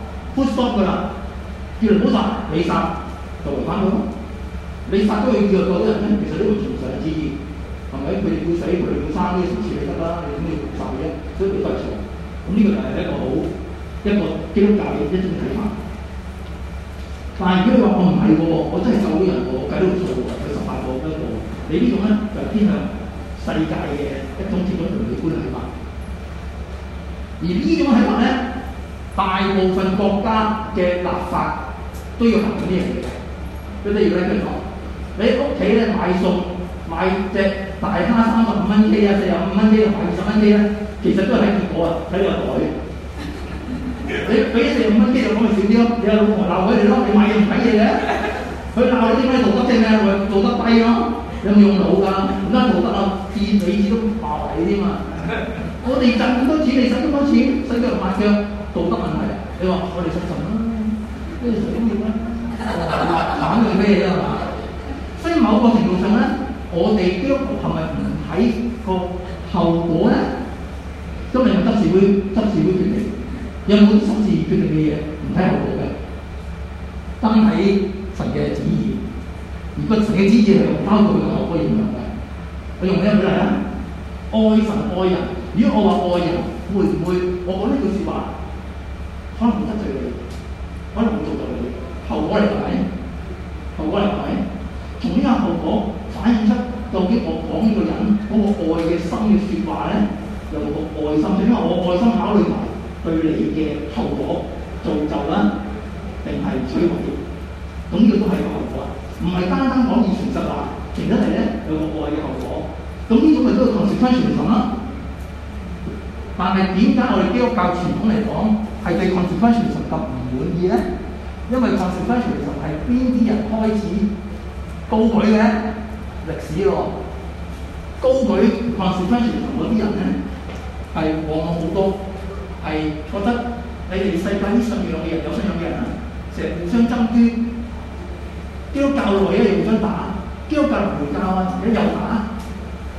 stop 㗎啦。叫你唔好殺，你殺就違反咗咯。你殺咗佢叫嗰啲人咧，其實呢個全神之意，係咪？佢哋要死，佢哋要生呢個層次你得啦，你點要殺佢啫？所以佢都係錯。咁呢個就係一個基督教嘅一種睇法。但係如果你話我唔係喎，我真係救到人喎，計到數喎，佢18個一個。你呢種咧就係偏向世界嘅一種倫理觀睇法，而呢種睇法咧，大部分國家嘅立法都要行緊呢樣嘢嘅。佢例如咧，佢講你喺屋企咧買餸，買隻大蝦35蚊 K 啊，45蚊 K 同埋20蚊 K 咧，其實都係睇結果啊，睇你個袋。你俾45蚊 K 就講咪少啲咯，你阿老婆鬧佢哋咯，你買嘢唔睇嘢嘅，佢鬧你啲咩道德正咩？我道德低咯。有冇用腦㗎？唔單道德啊，自理智都爆嚟添嘛！我哋賺咁多錢，你使咁多錢，洗腳抹腳，道德問題。你話我哋信神啦，呢個誰都要啦，反對咩啊嘛？所以某個程度上咧，我哋基督徒係咪唔睇個後果咧？今日咪執事會決定，有冇啲執事決定嘅嘢唔睇後果嘅？單睇神嘅旨意。而個神嘅旨意係包括佢嘅後果影響嘅。我用咩舉例啊？愛神愛人。如果我話愛人，會唔會我講呢句説話，可能會得罪你，可能會做到你。後果嚟睇，後果嚟睇，從呢個後果反映出究竟我講呢個人嗰個愛嘅心嘅説話咧，有冇個愛心？因為我愛心考慮埋對你嘅後果造就啦，定係摧毀？咁呢個都係個後果。唔係單單講以誠實話，其實係咧有個愛嘅後果。咁呢種咪都係 consequentialism 啦。但係點解我哋基督教傳統嚟講係對 consequentialism 咁唔滿意咧？因為 consequentialism 係邊啲人開始高舉嘅歷史咯？高舉 consequentialism 嗰啲人咧係往往好多係覺得你哋世界啲信仰嘅人有信仰嘅人啊，成日互相爭端。基督教內咧又互相打，基督教唔回教啊，自己又打，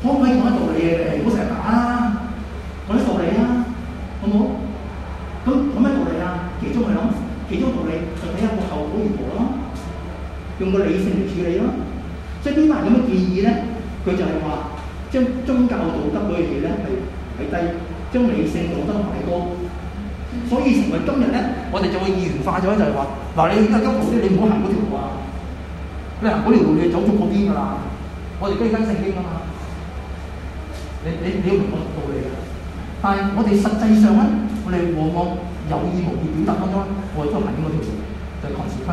可唔可以講啲道理嘅？你唔好成日打啦，講啲道理啦，好唔好？咁講咩道理啊？其中道理就睇下個後果如何咯，用個理性嚟處理咯。即係邊班人咁嘅建議咧，佢就係話將宗教道德嗰樣嘢咧係低，將理性道德擺高。所以成為今日咧，我哋就會二元化咗，就係話嗱，你而家基督徒啲，你唔好行嗰條路啊！你行嗰條路，你走咗嗰邊㗎啦。我哋都要跟聖經㗎嘛。你要明我道理㗎。但係我哋實際上咧，我哋往往有意無意表達當中，我哋都行緊嗰條路，就係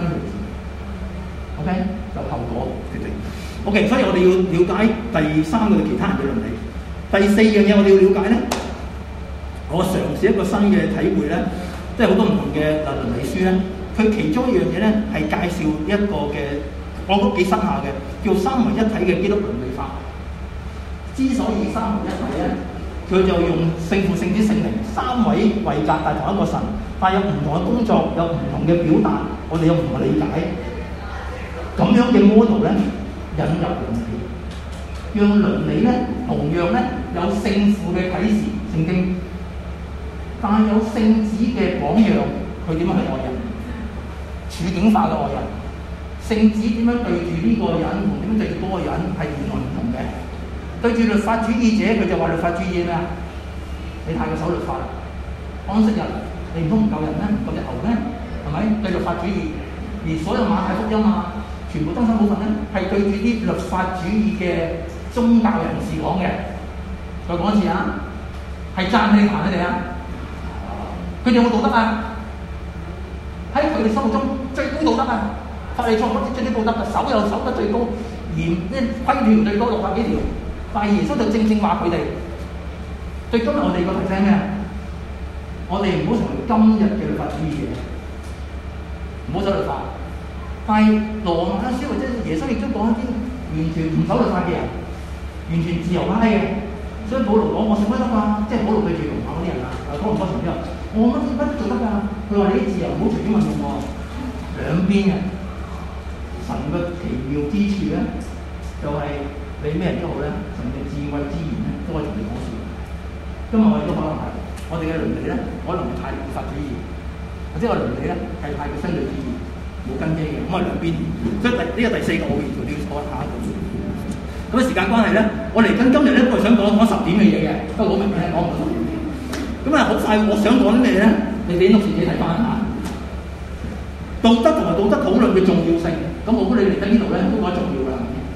consequence。OK， 就後果決定。OK， 所以我哋要了解第三個其他人嘅倫理。第四樣嘢我哋要了解咧。我嘗試一個新嘅體會咧，即係好多唔同嘅倫理書咧，佢其中一樣嘢咧係介紹一個嘅，我覺得幾新下嘅，叫三位一體嘅基督倫理法。之所以三位一體咧，佢就用聖父、聖子、聖靈三位位格，但係同一個神，但係有唔同嘅工作，有唔同嘅表達，我哋有唔同嘅理解。咁樣嘅 model 咧，引入倫理，讓倫理咧同樣咧有聖父嘅啟示，聖經。但係有聖子嘅榜樣，佢點樣去愛人？處境化嘅愛人。聖子點樣對住呢個人，同點樣對住嗰個人係完全唔同嘅。對住律法主義者，佢就話律法主義咩啊？你太過守律法啦！安息日你唔通唔救人咩？唔救隻牛咩？係咪？對律法主義，而所有馬太福音啊，全部登山寶訓咧，係對住啲律法主義嘅宗教人士講嘅。再講一次啊，係讚你彈你哋啊！佢哋有冇道德啊？喺佢哋心目中最高道德啊！法利賽人最高道德嘅，守又守得最高，嚴規條最高600幾條。但係耶穌就正正話佢哋，對今日我哋個提醒咩啊？我哋唔好成為今日嘅律法主義者，唔好守律法。但係羅馬書或者耶穌亦都講一啲完全唔守律法嘅人，完全自由派嘅。所以保羅講我信乜得㗎？即係保羅對住羅馬嗰啲人啊，講唔講成之後？我乜做得㗎？佢話你啲自由唔好隨便運用喎，兩邊嘅神嘅奇妙之處咧，就係、是、你咩人都好咧，神嘅智慧之言咧，都可以同你講笑。今日我哋都可能係我哋嘅倫理咧，可能係太律法主義，或者我倫理咧係太過相對主義，冇根基嘅，咁係兩邊。所以呢個第四個我要做啲講下一個。咁啊時間關係咧，我嚟緊今日咧都係想講10點嘅嘢嘅，不過好明顯係講唔到10點。咁啊，好快！我想講啲咩咧？你哋錄自己睇翻嚇。道德同埋道德討論嘅重要性，咁我估你嚟緊呢度咧都覺得重要㗎。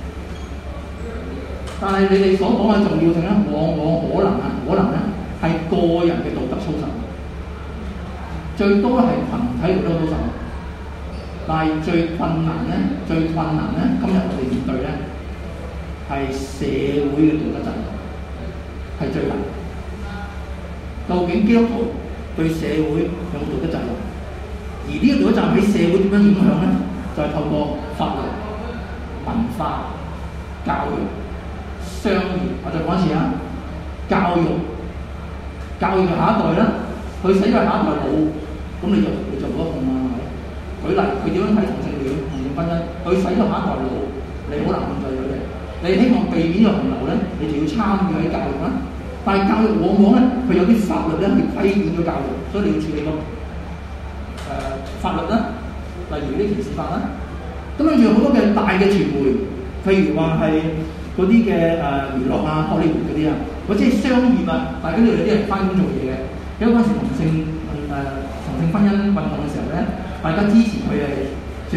但係你哋所講嘅重要性咧，往往可能咧係個人嘅道德操守，最多係群體道德操守。但係最困難咧，今日我哋面對咧係社會嘅道德責任，係最難。究竟基督徒對社會有冇道德責任？而呢個道德責任喺社會點樣影響咧？就係、是、透過法律、文化、教育、商業。我再講一次啊，教育就下一代啦。佢使咗下一代老，咁你就冇得控啦，係咪？舉例，佢點樣睇同性戀、同性婚姻？佢使咗下一代老，你好難控制佢哋。你希望避免呢個洪流咧，你就要參與喺教育啦。但係教育往往咧，佢有啲法律咧係規管咗教育，所以你要處理個法律啦，例如啲歧視法啦。咁跟住好多嘅大嘅傳媒，譬如話係嗰啲嘅娛樂啊、荷里活嗰啲啊，或者係商業啊，大家都有啲人翻工做嘢嘅。因為嗰陣時同性婚姻運動嘅時候咧，大家支持佢係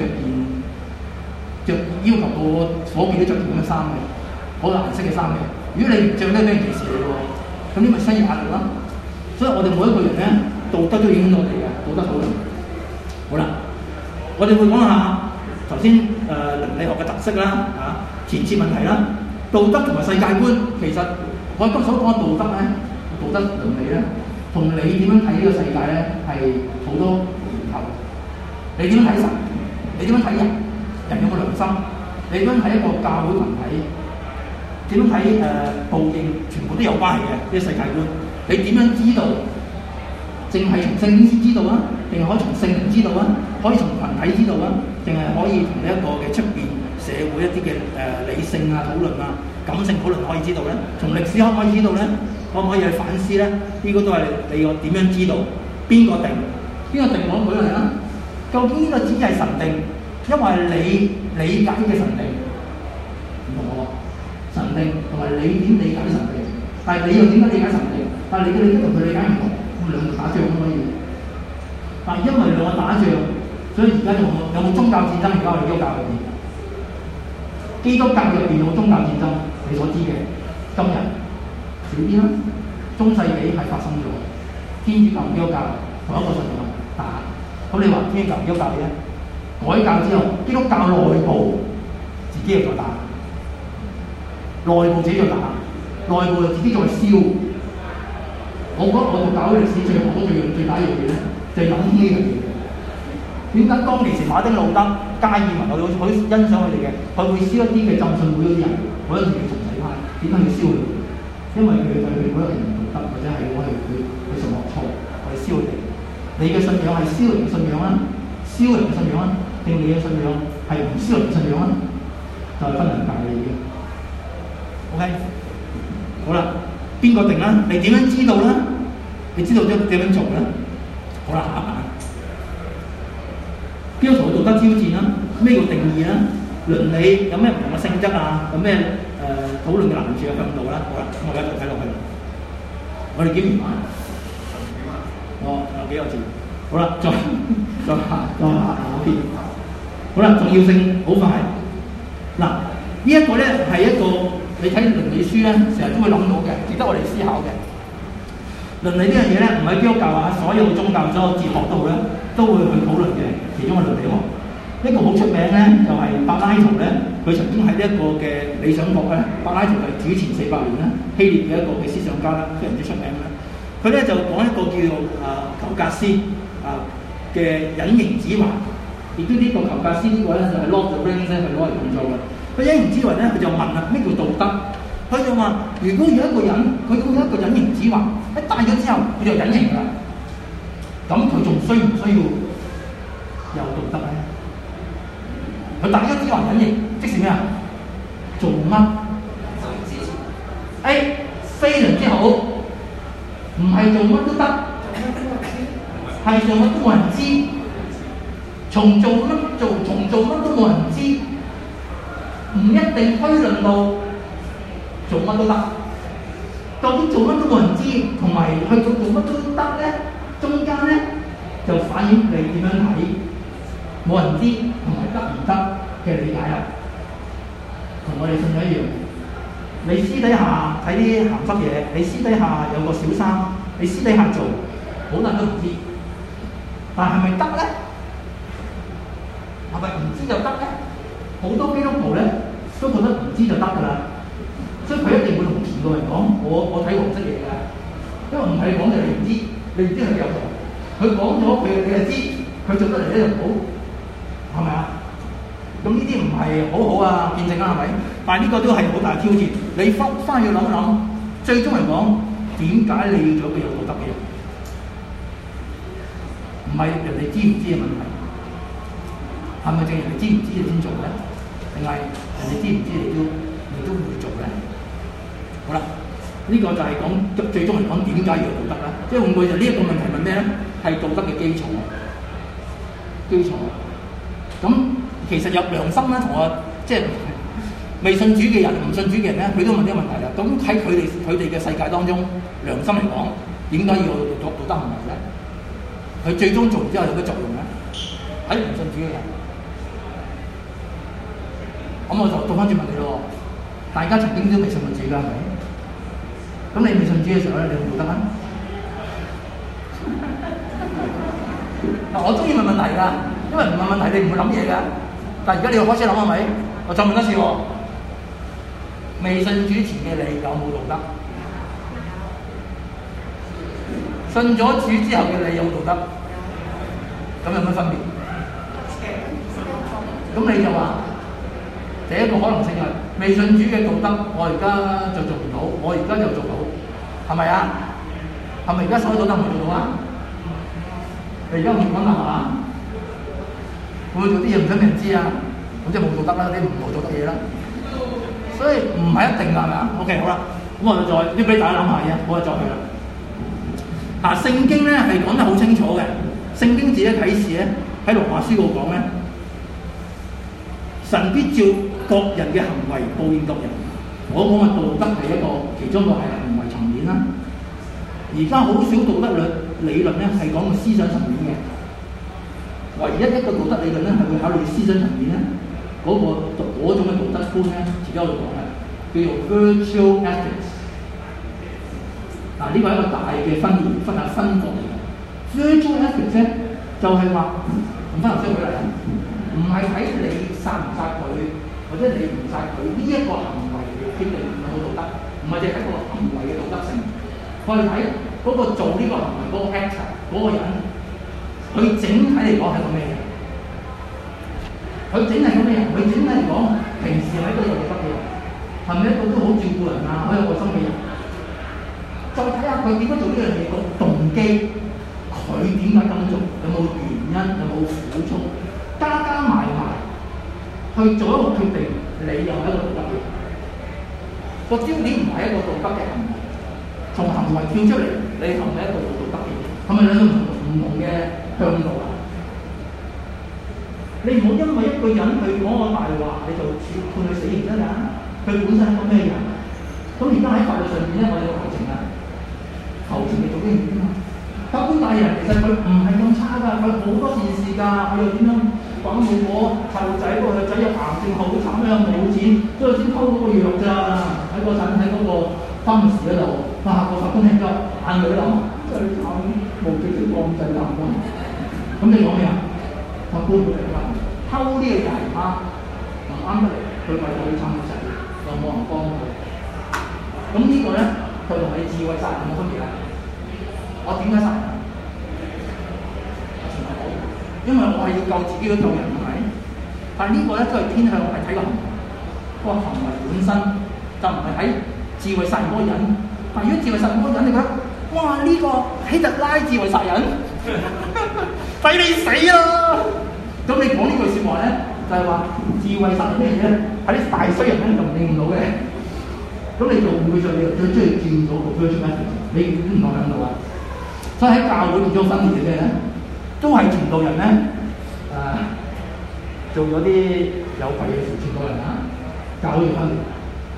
要求個伙計都着件咁嘅衫嘅，好顏色嘅衫嘅。如果你唔着咧，俾人歧視你喎。咁呢咪生意壓力咯。所以我哋每一個人咧，道德都影響到我哋嘅道德討論。好啦，我哋會講下頭先倫理學嘅特色啦，前設問題啦，道德同埋世界觀。其實我今所講嘅道德咧，道德倫理咧，同你點樣睇呢個世界咧，係好多源頭。你點樣睇神？你點樣睇人？人有冇良心？你點樣睇一個教會群體？點樣睇報應？全部都有關係嘅呢個世界觀。你點樣知道？淨係從聖經先知道啊？定係可以從聖靈知道啊？可以從群體知道啊？定係可以同呢一個嘅出邊社會一啲嘅理性啊討論啊， 感性討論可以知道咧？從歷史可唔可以知道咧？可唔可以去反思咧？呢個都係你個點樣知道？邊個定？邊個定？我舉例啦。究竟呢個只係神定，因為你理解嘅神定唔同我神定，同埋你點理解神定？但係你又點解理解神定？但係你嘅理解同佢理解唔同，咁兩個打仗可以。但係因為兩個打仗，所以而家有冇宗教戰爭？而家我哋基督教入邊，基督教入邊有冇宗教戰爭？你所知嘅，今日少啲啦。中世紀係發生咗，天主教同基督教同一個信仰打。咁你話天主教同基督教咧？改教之後，基督教內部自己又再打，內部自己再打，內部又自己再燒。我覺得我讀教會歷史最學到最大一樣嘢咧，就係飲呢樣嘢。點解當其時馬丁路德、加爾文，我哋好欣賞佢哋嘅，佢會燒一啲嘅浸信會嗰啲人，嗰陣時叫重洗派，點解要燒佢？因為佢對佢嗰個人唔道德，或者係我哋佢信學錯，我哋燒佢哋。你嘅信仰係燒人嘅信仰啦，燒人嘅信仰啦，定你嘅信仰係唔燒人嘅信仰啦，就係分兩界嚟嘅。OK， 好啦，邊個定啦？你點樣知道啦？你知道咗點樣做啦？好啦，下一版。基督徒道德挑戰啦，咩叫定義啦？倫理有咩唔同嘅性質啊？有咩討論嘅難處嘅向度啦？好啦，咁我而家睇落去。我哋檢完。有幾個字？好啦，再下篇。好啦，重要性好快。嗱，呢一個咧係一個你睇倫理書咧，成日都會諗到嘅，值得我哋思考嘅。倫理呢樣嘢咧，唔係基督教啊，所有宗教、所有哲學度咧，都會去討論嘅其中嘅倫理學。一個好出名咧，就係柏拉圖咧，佢曾經喺呢一個嘅理想國咧，柏拉圖係主前400年啦，希臘嘅一個嘅思想家啦，非常之出名啦。佢咧就講一個叫做求格斯嘅隱形指環，亦都呢個求格斯呢個咧就係 Lord of the Rings 咧，佢攞嚟用做嘅。佢隱形指環咧，佢就問啦咩叫道德？佢就話：如果有一個人佢有一個隱形指環，一戴咗之後佢就隱形啦，咁佢仲需唔需要有道德咧？佢戴咗指環隱形，即是咩啊？做乜？非常之好。唔係做乜都得，係做乜都冇人知。從做乜都冇人知，唔一定推論到做乜都得。究竟做乜都冇人知，同埋去做乜都得咧，中間咧就反映你點樣睇冇人知同埋得唔得嘅理解啦。同我哋信仰一樣。你私底下睇啲鹹濕嘢，你私底下有個小三，你私底下做，好多人都唔知。但係咪得咧？係咪唔知就得咧？好多基督徒咧都覺得唔知就得㗎啦，所以佢一定會同前個人講：我睇黃色嘢㗎，因為唔係你講就你唔知，你唔知佢有做。佢講咗佢你就知，佢做得嚟咧就好，係咪啊？咁呢啲唔係好好啊，見證啊，係咪？但係呢個都係好大挑戰。你翻去諗一諗，最終嚟講，點解你要做一個有道德嘅人？唔係人哋知唔知嘅問題，係咪淨係人哋知唔知你先做咧？定係人哋知唔知你都會做咧？好啦，呢個就係講最終嚟講點解要有道德咧？即係換句就呢一個問題問咩咧？係道德嘅基礎。咁其實有良心咧，同我即係未信主嘅人、唔信主嘅人咧，佢都問呢個問題啦。咁喺佢哋嘅世界當中，良心嚟講，點解要有道德行為咧？佢最終做完之後有咩作用咧？喺唔信主嘅人，咁我就倒翻轉問你咯。大家曾經都未信過主㗎，係咪？咁你未信主嘅時候咧，你會道德啊？嗱，我中意問問題㗎，因為唔問問題你唔會諗嘢㗎。但係而家你要開始諗係咪？我再問一次喎，未信主前嘅你有冇道德？信咗主之後嘅你有冇道德？咁有乜分別？咁你就話，第一個可能性係未信主嘅道德，我而家就做唔到，我而家就做到，係咪啊？係咪而家所有道德唔做到啊？你而家唔講大話，會唔會做啲嘢唔想俾人知啊？咁即係冇道德啦，啲唔好做得嘢啦。 所以唔係一定㗎，係咪啊 ？OK， 好啦，咁我就再啲俾大家諗下啫，我就再去啦。嗱，聖經咧係講得好清楚嘅，聖經自己啟示咧喺羅馬書度講咧，神必照各人嘅行為報應各人。我講嘅道德係一個其中一個係行為層面啦。而家好少道德理論咧係講個思想層面嘅，唯一一個道德理論咧係會考慮思想層面咧嗰種嘅道德觀咧，自己我哋講嘅叫做 virtue ethics。嗱，呢個係一個大嘅分國嚟嘅。virtue ethics 咧就係話唔翻頭先舉例，唔係睇你殺唔殺佢，或者你唔殺佢呢一個行為嚟決定有冇道德，唔係淨係睇個行為嘅道德性。我哋睇嗰個做呢個行為嗰個 actor 嗰個人，佢整體嚟講係個咩人？佢整體個咩人？佢整體嚟講，平時係一個有道德嘅人，係咪一個都好照顧人啊、好有愛心嘅人？再睇下佢點解做呢樣嘢，個動機，佢點解咁做？有冇原因？有冇苦衷？加埋去做一個決定，你又係一個道德嘅人。個焦點唔係一個道德嘅行為。從行為跳出嚟，你係咪一個道德嘅人？係咪兩種唔同嘅向度啊？你唔好因為一個人去講個大話，你就判佢死刑得㗎？佢本身係個咩人？咁而家喺法律上面咧，我哋有求情啊，求情嚟做呢樣嘢嘛。法官大人其實佢唔係咁差㗎，佢好多善事㗎，佢又點樣講老婆湊仔，個仔有癌症，好慘啊，冇錢，所以先偷嗰個藥咋，喺嗰陣喺嗰個花木時嗰度。哇！個法官聽咗眼淚流，真係慘，無極的降濟難關。咁你講咩啊？法官會嚟啦，偷呢個人唔啱得嚟，佢為咗要撐仔，又冇人幫佢。咁呢個咧，佢同你智慧殺人有冇分別啊？我點解殺人？因為我係要救自己去救人，係咪？但係呢個咧都係偏向係睇個行為，個行為本身就唔係睇智慧殺人嗰個人。但如果智慧殺人嗰個人，你覺得哇呢個希特拉智慧殺人，抵你死啊！咁你講呢句説話咧，就係話智慧殺人咩嘢咧？喺啲大衰人咧就認唔到嘅。咁你做會上你最中意見到個 virtue ethics，你唔能諗到啊！所以喺教會變咗分裂嘅咩咧？都係傳道人咧做咗啲有弊嘅事，傳道人啊，教會分裂。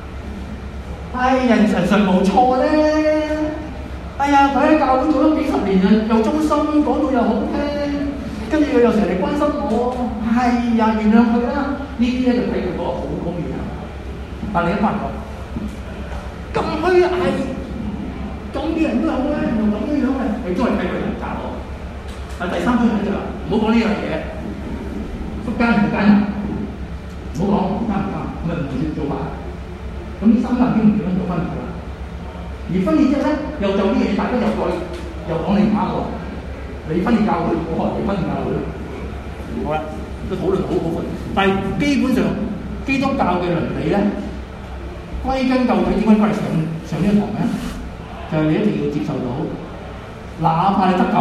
人常常無錯咧。哎呀，佢喺教會做咗幾十年啊，又忠心，講到又好聽，跟住佢又成日嚟關心我。係呀，原諒佢啦。呢啲咧就睇佢嗰個好公義啊。但另一班人講咁虛偽，咁啲人都有咧，又咁樣嘅，你都係睇佢人渣喎。但第三方面就話唔好講呢樣嘢，福奸唔奸人，唔好講奸唔奸，咁咪唔直接做法。咁呢三個人經唔點樣做分別啦？而分裂之後咧，又就啲嘢，大家又講你唔啱喎。你分裂教會，我學你分裂教會。好啦，都討論好好闊。但係基本上基督教嘅倫理咧，歸根究底點解翻嚟上呢個堂咧？就係你一定要接受到，哪怕你得救，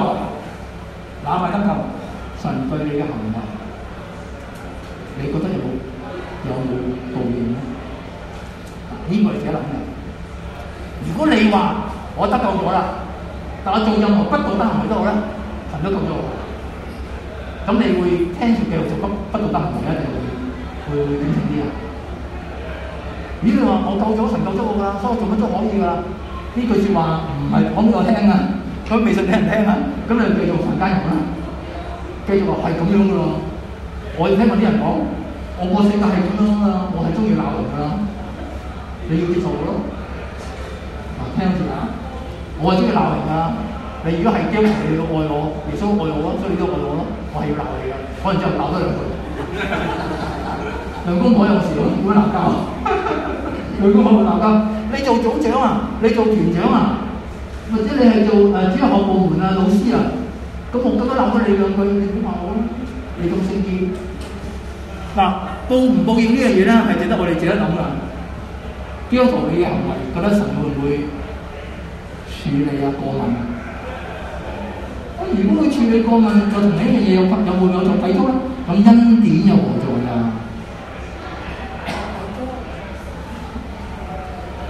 神對你嘅行為，你覺得有冇報應咧？呢個你自己諗嘅。如果你話我得救咗啦，但我做任何不道德行為都好啦，神都救咗我，咁你會聽住繼續做不道德行為咧，定會警醒啲啊？如果你話我救咗，神救咗我㗎，所以我做乜都可以㗎。呢句説話唔係講俾我聽啊，佢未信俾人聽啊，咁你繼續凡間人啦，繼續話係咁樣㗎咯。我要聽過啲人講，我個性格係咁樣啊，我係中意鬧人㗎啦。你要接受我咯，聽住啊！我係中意鬧人㗎。你如果係基督徒，你要愛我，耶穌愛我咯，所以你都愛我咯。我係要鬧你㗎，可能之後鬧多兩句。兩公婆有時好會鬧交，兩公婆會鬧交。你做組長啊，你做團長啊，或者你係做主學部門啊、老師啊，咁我今日鬧咗你兩句，你點話我咧？你咁聖潔嗱，報唔報應呢樣嘢咧，係值得我哋自己諗㗎。基督徒你嘅行為，覺得神會唔會處理過問啊？如果佢處理過問，就同呢樣嘢有會唔會有做抵觸咧？咁恩典又何在啊？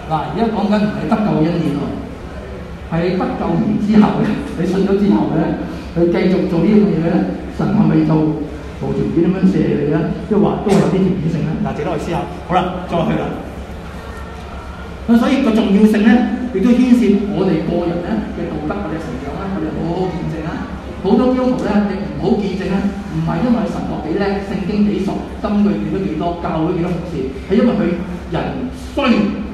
嗱，而家講緊唔係得救嘅一年喎，係你得救完之後咧，你信咗之後咧，你繼續做呢樣嘢咧，神係咪就無條件咁樣射你咧？即係話都係有啲條件性咧。嗱，值得我思考。好啦，再去啦。咁所以個重要性咧，亦都牽涉我哋個人咧嘅道德或者成長啦，我哋好好見證啦。好多基督徒咧，你唔好見證咧，唔係因為神學幾叻、聖經幾熟、根據幾多、教會幾多服侍，係因為佢人衰。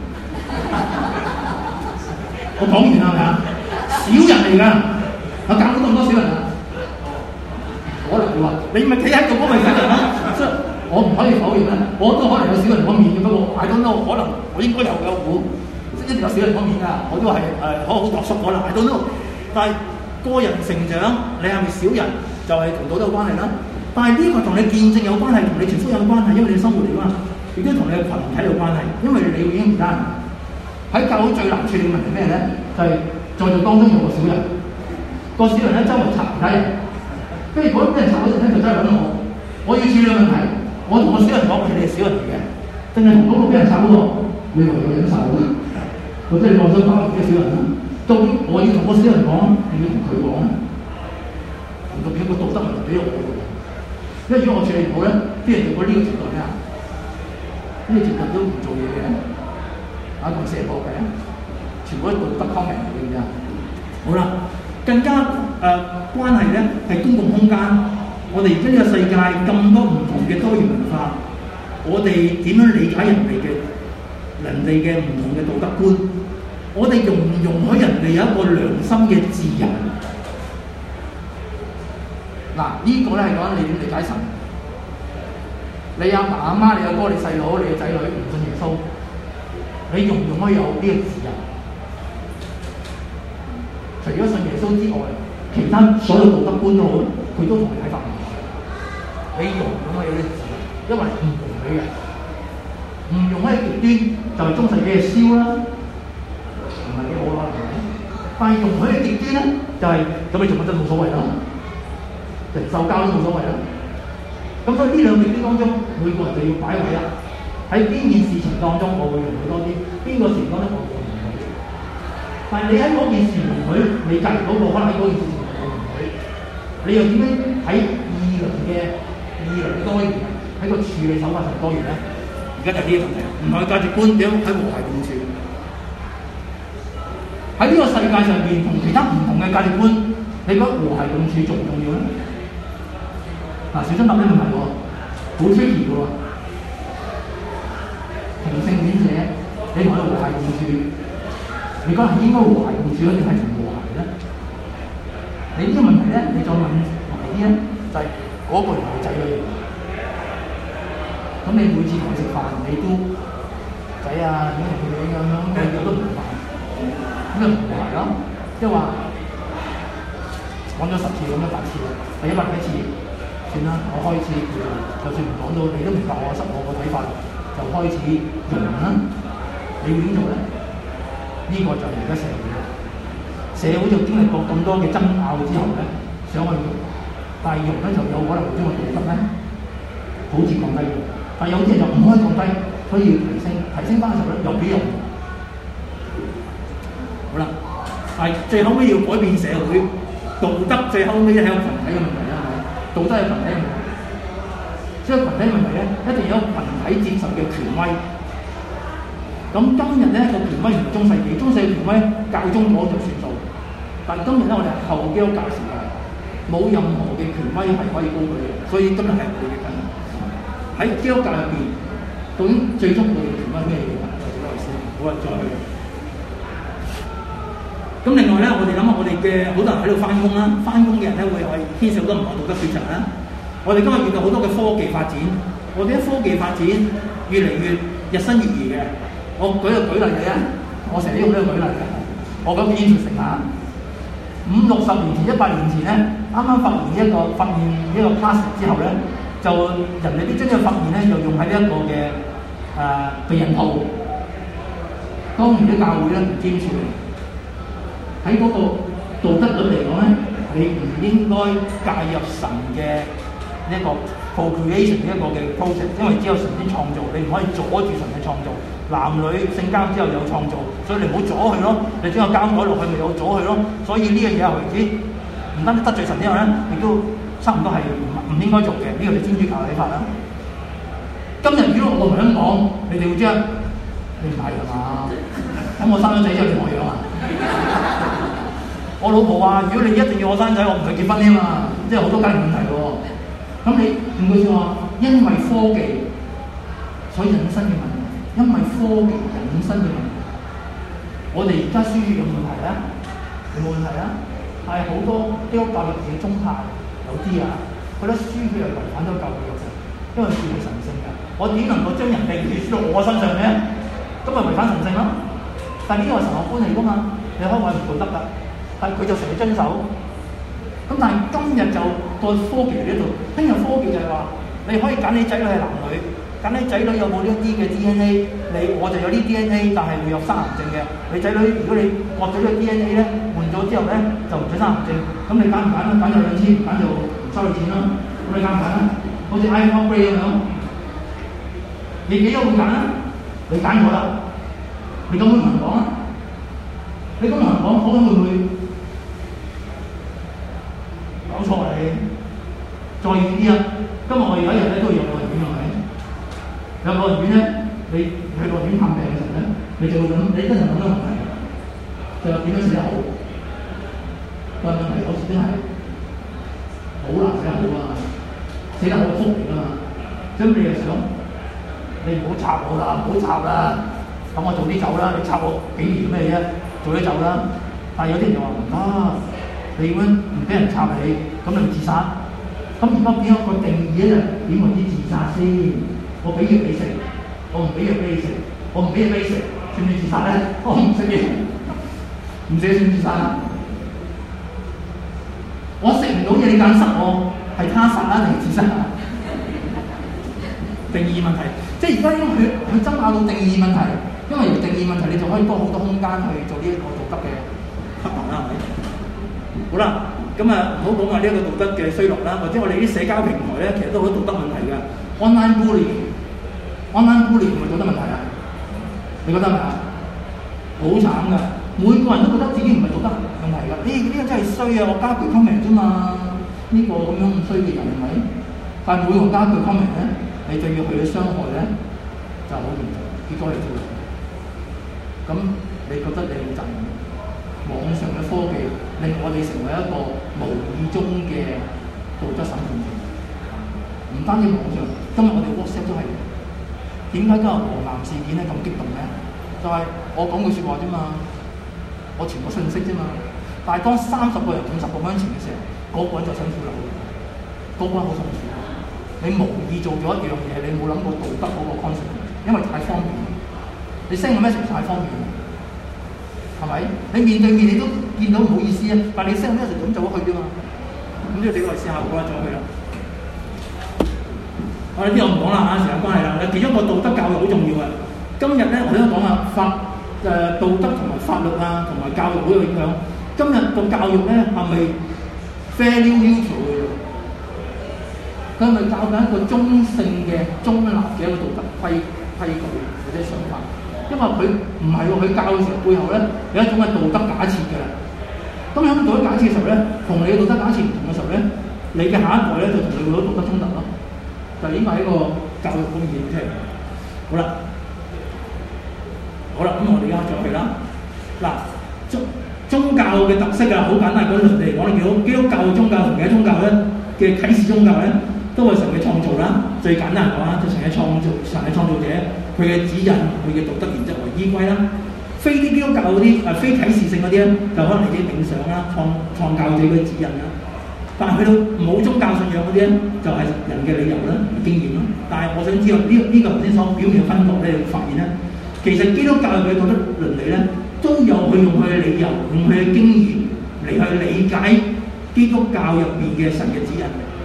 我講完啦，係咪啊？小人嚟㗎，我教到咁多小人啊！可能你話你咪企喺度嗰個小人啦，即係我唔可以否認啦，我都可能有小人嗰面嘅，不過I don't know，可能我應該有估，一定有小人嗰面㗎，我都係好度縮可能I don't know，但係個人成長，你係咪小人就係同道德有關係啦？但係呢個同你見證有關係，同你傳福音有關係，因為你生活嚟㗎嘛，亦都同你嘅群體有關係，因為你已經唔單喺教會最難處理嘅問題咩咧？就係在座當中有個小人，個小人咧周圍查其他人，跟住嗰啲俾人查嗰陣咧就真係揾我要處理問題，我同個小人講：你係小人嚟嘅，定係同嗰個俾人查嗰個？你唯有忍受啦，或者你內心包住啲小人啦。究竟我要同個小人講，定要同佢講咧？同佢變一個道德問題俾我，因為如果我處理唔好咧，啲人就覺得呢個程度咩啊？呢個程度都唔做嘢嘅。同射波嘅，全部都道德康明嚟嘅啫。好啦，更加關係咧係公共空間。我哋而家呢個世界咁多唔同嘅多元文化，我哋點樣理解人哋嘅唔同嘅道德觀？我哋容唔容許人哋有一個良心嘅自由？嗱，呢個咧係講緊你點理解神。你阿爸阿媽、你阿哥、你細佬、你嘅仔女唔信耶穌。你容唔容許有呢個自由？除咗信耶穌之外，其他所有道德觀都好，佢都同你睇法唔同。你容唔容許有呢個自由？因為唔容許嘅，唔容許極端就係中世紀嘅燒啦，唔係幾好啦，係咪？但係容許嘅極端咧，就係咁你做乜都冇所謂啦，人獸交都冇所謂啦。咁所以呢兩極端當中，每個人就要擺位啦。喺邊件事情當中，我會容許多啲；邊個事情當中，我會容許。但係你喺嗰件事容許，你隔離嗰個可能喺嗰件事情我容許，你又點樣喺二輪嘅多元喺個處理手法上多元咧？而家就係呢個問題，唔同嘅價值觀點樣喺和諧共處？喺呢個世界上邊，同其他唔同嘅價值觀，你覺得和諧共處重唔重要咧？嗱，小心答呢個問題喎，好 tricky 嘅喎。同性戀者，你同佢和諧共處，你覺得係應該和諧共處，定係唔和諧咧？你呢個問題咧，你再問埋啲咧，就係嗰個人係仔女嚟。咁你每次同佢食飯，你都仔啊，點解佢哋咁樣？佢哋都唔明白，咁就唔和諧咯。即係話講咗10次咁樣8次，第100幾次算啦。我開始就算唔講到，你都明白我個睇法。就開始容啦，你會點做咧？呢個就係而家社會啦。社會就經歷過咁多嘅爭拗之後咧，想去容，但係容咧就有可能將個道德咧好似降低咗。但係有啲人就唔可以降低，所以要提升。提升翻嘅時候咧，有幾用？好啦，但係最後尾要改變社會道德，最後尾係個群體嘅問題啦，係咪？道德係群體嘅問題。所以群體問題咧，一定有群體接受嘅權威。咁今日咧個權威唔係中世紀，中世紀權威教宗講就算數。但係今日咧，我哋係後基督教時代，冇任何嘅權威係可以高舉嘅，所以今日係我哋嘅緊。喺基督教入邊，究竟最終我哋嘅權威咩嘢啊？就係先，好啊，再去。咁另外咧，我哋諗下我哋嘅好多人喺度翻工啦，翻工嘅人咧會係牽涉好多唔同道德抉擇啦。我哋今日見到好多嘅科技發展，我哋啲科技發展越嚟越日新月異嘅。我舉個舉例嘅，我成日用呢個舉例嘅。我講 interesting 啊，50-60年前、100年前咧，啱啱發現一個 plastic 之後咧，就人哋啲將呢個發現咧，就用喺呢一個嘅避孕套。當然啲教會咧唔堅持，喺嗰個道德率嚟講咧，你唔應該介入神嘅一個 procreation 呢一個嘅 process， 因為只有神先創造，你唔可以阻住神嘅創造。男女性交之後有創造，所以你唔好阻佢咯。你將個膠袋落去咪有阻佢咯。所以呢樣嘢係為之唔單止得罪神之後咧，亦都差唔多係唔應該做嘅。呢個係天主教嘅睇法啦。今日如果我唔係咁講，你哋會知你唔係㗎嘛？咁我生咗仔之後你我樣啊？我老婆話：如果你一定要我生仔，我唔去結婚添嘛。即係好多家庭問題喎。咁你唔會話因為科技所以引申嘅問題，因為科技引申嘅問題，我哋而家輸血有問題咧？有冇問題啊？係好多基督教入邊嘅宗派有啲啊，覺得輸血係違反咗教會嘅，因為血係神聖嘅。我點能夠將人哋血輸到我身上咧？咁咪違反神聖咯？但係呢個係神學觀嚟㗎嘛，你可以話唔道德㗎，但係佢就成日遵守。咁但係今日就個科技嚟呢度，聽日科技就係話你可以揀你仔女係男女，揀你仔女有冇呢一啲嘅 DNA， 我就有啲 DNA， 但係會有生癌症嘅。你仔女如果你割咗呢個 DNA 咧，換咗之後咧就唔使生癌症，咁你揀唔揀咧？揀就2000，揀就唔收你錢啦。咁你揀唔揀咧？好似 iPhone 咁樣，你幾多會揀啊？你揀咗啦，你咁會同人講啊？你咁同人講，我會唔會搞錯啊？你再遠啲啊！今日我哋有一日咧都會有幼兒園係咪？有幼兒園咧，你去幼兒園探病嘅時候咧，你就會諗，你真係諗到問題，就點樣寫得好？個問題有時真係好難寫得好啊！寫得好福嚟㗎嘛，咁你又想，你唔好插我啦，唔好插啦，咁我早啲走啦，你插我幾年咩啫？早啲走啦。但係有啲人就話唔得，你咁樣唔俾人插你，咁你自殺。咁而家點樣個定義咧？點為之自殺先？我俾藥你食，我唔俾藥俾你食，我唔俾藥俾你食，算唔算自殺咧？我唔食嘢，唔食算自殺啦。我食唔到嘢，你揀殺我，係他殺啦定係自殺啊？定義問題，即係而家因為佢爭拗到定義問題，因為由定義問題你就可以多好多空間去做呢一個道德嘅批評啦，係咪？好啦。咁啊，唔好講話呢一個道德嘅衰落啦，或者我哋啲社交平台咧，其實都好多道德問題㗎。online bullying 係咪道德問題啊？你覺得係咪啊？好慘㗎，每個人都覺得自己唔係道德問題㗎。呢個真係衰啊！我加句 comment 啫嘛，呢個咁樣咁衰嘅人係咪？但係每個加句 comment 咧，你就要佢嘅傷害咧就好嚴重，結果係跳樓。咁你覺得你有冇責任？網上嘅科技令我哋成為一個無意中嘅道德審判者，唔單止網上，今日我哋 WhatsApp 都係。點解今日河南事件咧咁激動咧？就係、我講句説話啫嘛，我傳個信息啫嘛。但係當30個人、50個人前嘅時候，個個人就辛苦啦，個個人好辛苦。你無意做咗一樣嘢，你冇諗過道德嗰個 concept，因為太方便。你 send 個 message 太方便。係咪？你面對面你都見到唔好意思啊，但係你 send 咩就咁走咗去啫嘛。咁呢個俾我哋試下，好啦，走去啦。我哋呢度唔講啦，時間關係啦。其中一個道德教育好重要嘅。今日咧，我哋都講啦，道德同埋法律啊，同埋教育好有影響。今日個教育咧係咪 value neutral 嘅？佢係咪教緊一個中性嘅、中立嘅一個道德規矩或者想法？因為佢唔係喎，佢教嘅時候背後咧有一種嘅道德假設嘅。咁喺道德假設嘅時候咧，同你嘅道德假設唔同嘅時候咧，你嘅下一代咧就同你會有道德衝突咯。就應該喺個教育方面出嚟。好啦，咁我哋而家再去啦。嗱，宗教嘅特色啊，好簡單講嚟講，你見到基督教嘅宗教同其他宗教咧嘅啟示宗教咧，都係神嘅創造啦。最簡單嚟講啦，就神嘅創造者。佢嘅指引，佢嘅道德原則為依歸啦。非啲基督教嗰啲非啟示性嗰啲咧，就可能你啲冥想啦、創教者嘅指引啦。但係去到冇宗教信仰嗰啲咧，就係、人嘅理由啦、經驗啦。但係我想知道呢個頭先所表面嘅分割咧，你會發現咧，其實基督教嘅道德倫理咧，都有去用佢嘅理由、用佢嘅經驗嚟去理解基督教入邊嘅神嘅指引。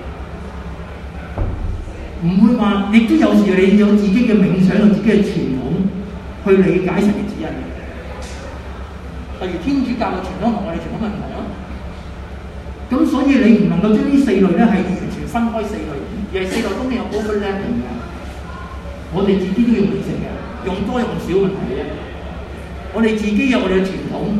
唔會話，亦都有時你有自己嘅冥想，有自己嘅傳統去理解神嘅指引。例如天主教嘅傳統同我哋傳統嘅唔同咯。咁所以你唔能夠將呢4類咧係完全分開四類，而係四類中間有 overlapping 嘅。我哋自己都要理性嘅，用多用少問題嘅啫。我哋自己有我哋嘅傳統。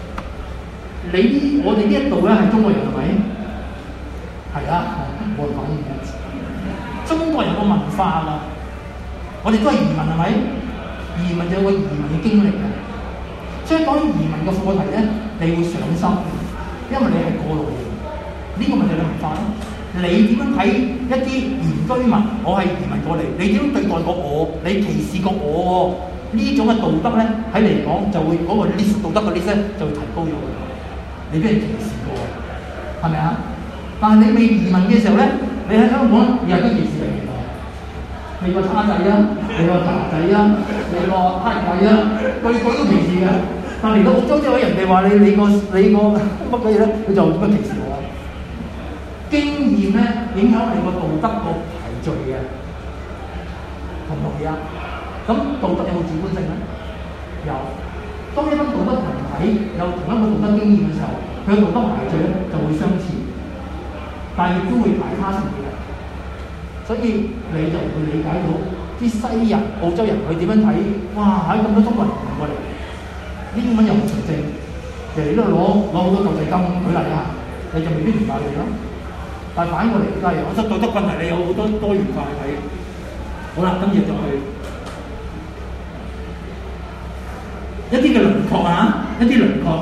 我哋呢一度咧係中國人係咪？係啊，冇人講嘢嘅。中國人個文化啦，我哋都係移民係咪？移民就有個移民嘅經歷嘅，所以講移民嘅課題咧，你會上心，因為你係過路人，呢個咪就係文化咯。你點樣睇一啲原居民？我係移民過嚟，你點樣對待過我？你歧視過我？呢種嘅道德咧，喺你嚟講就會嗰個 list 道德嘅 list 咧就會提高咗。你俾人歧視過，係咪啊？但係你未移民嘅時候咧，你喺香港又係都歧視人嘅。你個叉仔啊，你個茶仔啊，你個黑仔啊，個個都歧視嘅。但嚟到澳洲之後，人哋話你個乜鬼嘢咧，佢就點樣歧視我？經驗咧影響你個道德個排序嘅，同唔同意啊？咁道德有冇主觀性咧？有。當一班道德群體有同一個道德經驗嘅時候，佢嘅道德排序咧就會相似，但係亦都會排他性嘅。所以你就會理解到啲西人、澳洲人佢點樣睇？哇！喺咁多中國人過嚟，啲英文又唔純正，其實你都攞好多國際金舉例啊，你就未必明白佢咯。但係反過嚟都係，我覺得道德問題你有好多多元化去睇。好啦，跟住就去一啲嘅輪廓啊，一啲輪廓。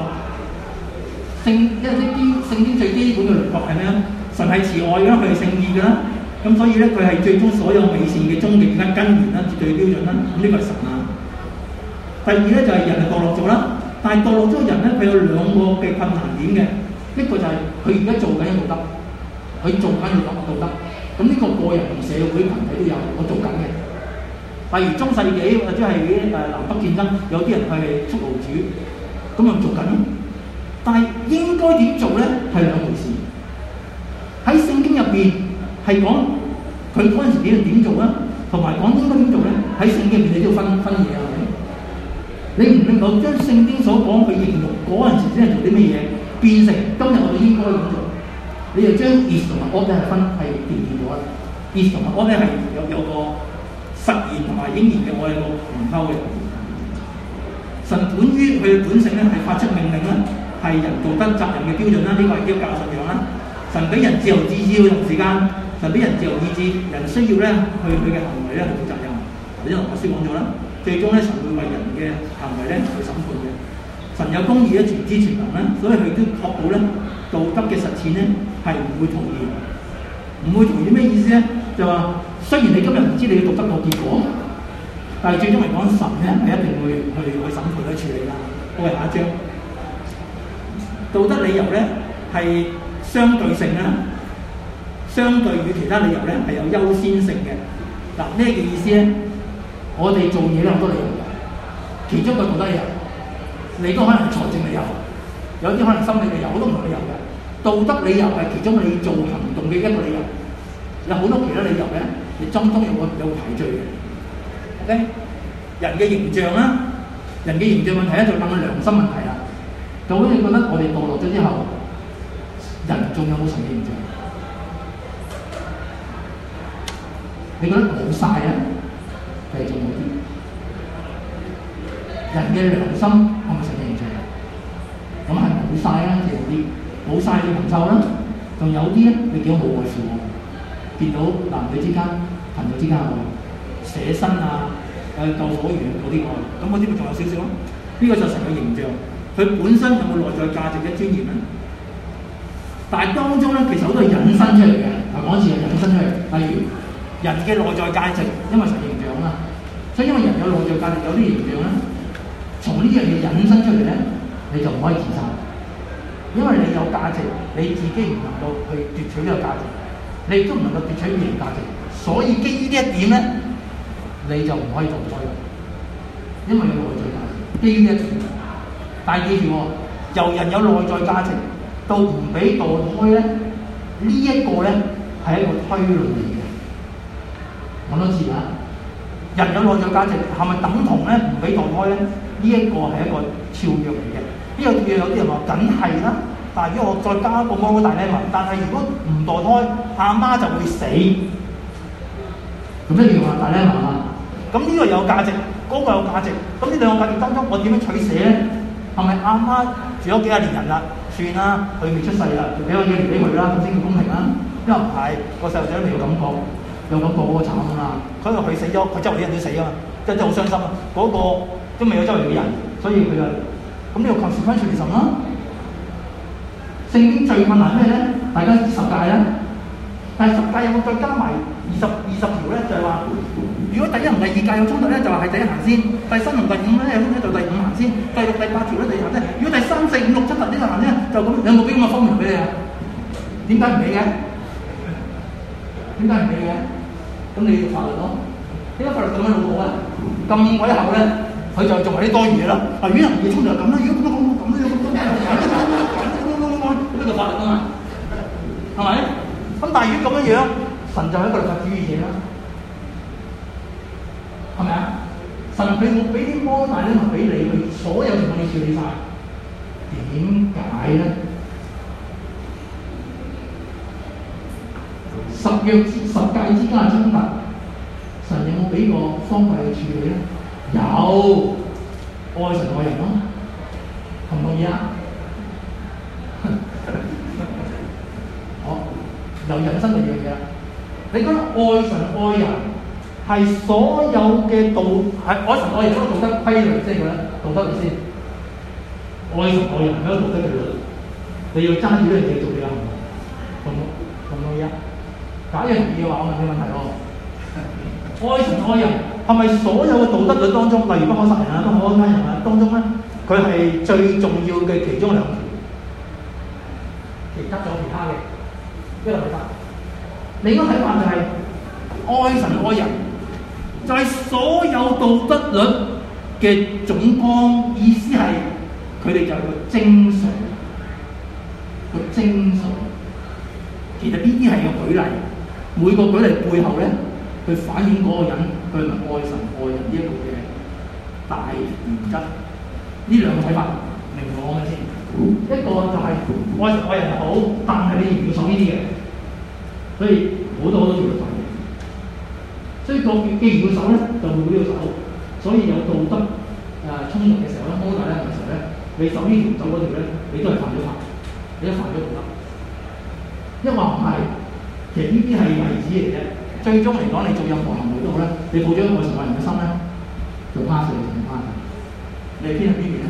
聖經最基本嘅輪廓係咩啊？神係慈愛嘅啦，佢係聖義嘅啦。咁所以咧，佢係最終所有美善嘅終極嘅根源啦，絕對標準啦。咁呢個係神啊。第二咧就係人係墮落咗啦，但係墮落咗嘅人咧，佢有兩個嘅困難點嘅。一個就係佢而家做緊嘅道德，佢做緊嘅道德。咁呢個個人同社會群體都有，我做緊嘅。例如中世紀或者係啲南北戰爭，有啲人佢係蓄奴主，咁又做緊。但係應該點做咧，係兩回事。喺聖經入邊係講佢嗰陣時點做啊，同埋講應該點做咧。喺聖經入邊你都要分嘢係咪？你唔能夠將聖經所講去形容嗰陣時先係做啲咩嘢，變成今日我哋應該點做？你就將 is 同埋 ought 係分係調轉咗啦。is 同埋 ought 係有個實然同埋應然嘅我哋個唔溝嘅。神本於佢嘅本性咧係發出命令啦，係人道德責任嘅標準啦，呢個係基督教信仰啦。神俾人自由意志去用時間，神俾人自由意志，人需要咧去佢嘅行為咧去負責任。頭先我先講咗啦，最終咧神會為人嘅行為咧去審判嘅。神有公義咧，全知全能啦，所以佢都確保咧道德嘅實踐咧係唔會徒然。唔會徒然咩意思咧？就話雖然你今日唔知你嘅道德個結果，但係最終嚟講，神咧係一定會去審判去處理啦。我哋下一章，道德理由咧係相對性啦，相對於其他理由咧係有優先性嘅。嗱，咩嘅意思咧？我哋做嘢咧好多理由，其中一個道德理由，你都可能係財政理由，有啲可能心理理由，好多唔同理由嘅。道德理由係其中你做行動嘅一個理由，有好多其他理由咧，你當中有個排序嘅。OK， 人嘅形象啦，人嘅形象問題咧就等個良心問題啦。究竟你覺得我哋墮落咗之後，人仲有冇神嘅形象？你覺得冇晒啊？定係仲有啲？人嘅良心係咪神嘅形象？咁係冇晒啦，仲有啲冇晒你唔受啦。仲有啲咧，你幾好冇愛父我，見到男女之間、朋友之間愛，捨身啊，救火員嗰啲愛，咁嗰啲咪仲有少少咯？呢個就神嘅形象，佢本身有冇內在價值嘅尊嚴咧？但係當中咧，其實好多引申出嚟嘅。講一次係引申出嚟，例如人嘅內在價值，因為神形象啊嘛，所以因為人有內在價值，有啲形象咧，從呢樣嘢引申出嚟咧，你就唔可以自殺，因為你有價值，你自己唔能夠去奪取呢個價值，你亦都唔能夠奪取別人價值，所以基於呢一點咧，你就唔可以墮胎嘅，因為有內在價值，基於呢一點。但係記住喎，由人有內在價值到唔俾墮胎咧，呢一個咧係一個推論嚟嘅。講多次啊，人有內在價值係咪等同咧唔俾墮胎咧？呢一個係一個跳躍嚟嘅。呢個跳躍有啲人話梗係啦， 但係如果我再加一個 moral dilemma，但係如果唔墮胎，阿媽就會死。咁咩叫話 dilemma 啊？咁呢個有價值，嗰、個有價值。咁呢兩個價值當中，我點樣取捨咧？係咪阿媽住咗幾廿年人啦？算啦，佢未出世啦，就俾個嘢俾佢啦，咁先叫公平啦。因為唔係個細路仔未有感覺，有感覺嗰個慘啊！佢話佢死咗，佢周圍啲人都死啊嘛，真係好傷心啊！嗰、個都未有周圍嘅人，所以佢就咁呢個 consequentialism 啦。聖經最困難咩咧？大家知十誡啦，但係十誡有冇再加埋二十條咧？就係話，如果第一同第二誡有衝突咧，就話係第一行先；第三同第五咧有衝突就第五行先；第六、第八條咧第二行先。如果第三、四、五、六、七、八呢個行咧，就咁有冇俾咁嘅方面俾你啊？點解唔俾嘅？點解唔俾嘅？咁你要法律咯。點解法律咁樣老土啊？咁鬼厚咧，佢就做埋啲多餘嘢啦。啊，如果人哋衝突就咁啦，如果咁呢個法律啊嘛，係咪？咁但係如果咁樣樣，神就係一個律法主義者啦，係咪啊？神佢冇俾啲摩大咧，咪俾你去所有情況你處理晒，點解咧？十誡之間嘅衝突，神有冇俾個方法去處理咧？有，愛神愛人咯，同唔同意啊？好，又引申第二樣嘢啦。你覺得愛神愛人係所有嘅道係愛神愛人嗰個道德規律先嘅咧？道德律先，愛神愛人係一個道德嘅律，你要揸住呢樣嘢做你嘅行為，同唔同意啊？假如同意嘅話，我問你問題喎。愛神愛人係咪所有嘅道德律當中，例如不可殺人啊、不可姦人啊當中咧，佢係最重要嘅其中兩條？其他仲有其他嘅，一個睇法。另一個睇法就係、愛神愛人，就係、所有道德律嘅總綱，意思係佢哋就係個精髓，個精髓。其實呢啲係個舉例，每個舉例背後咧，去反映嗰個人佢係咪愛神愛人呢一個嘅大原則。呢兩個睇法明唔明我嘅先？一個就係愛神愛人好，但係你唔要守呢啲嘅，所以好多條律法嘅。所以個既然要守咧，就會要守。所以有道德衝突嘅時候咧，摩大咧嘅時候咧，你守呢條走嗰條咧，你都係犯咗法，你都犯咗道德。一話唔係，其實呢啲係例子嚟嘅。最終嚟講，你做任何行為都好咧，你抱咗愛神愛人嘅心咧，就趴死就趴死。你係偏向邊邊咧？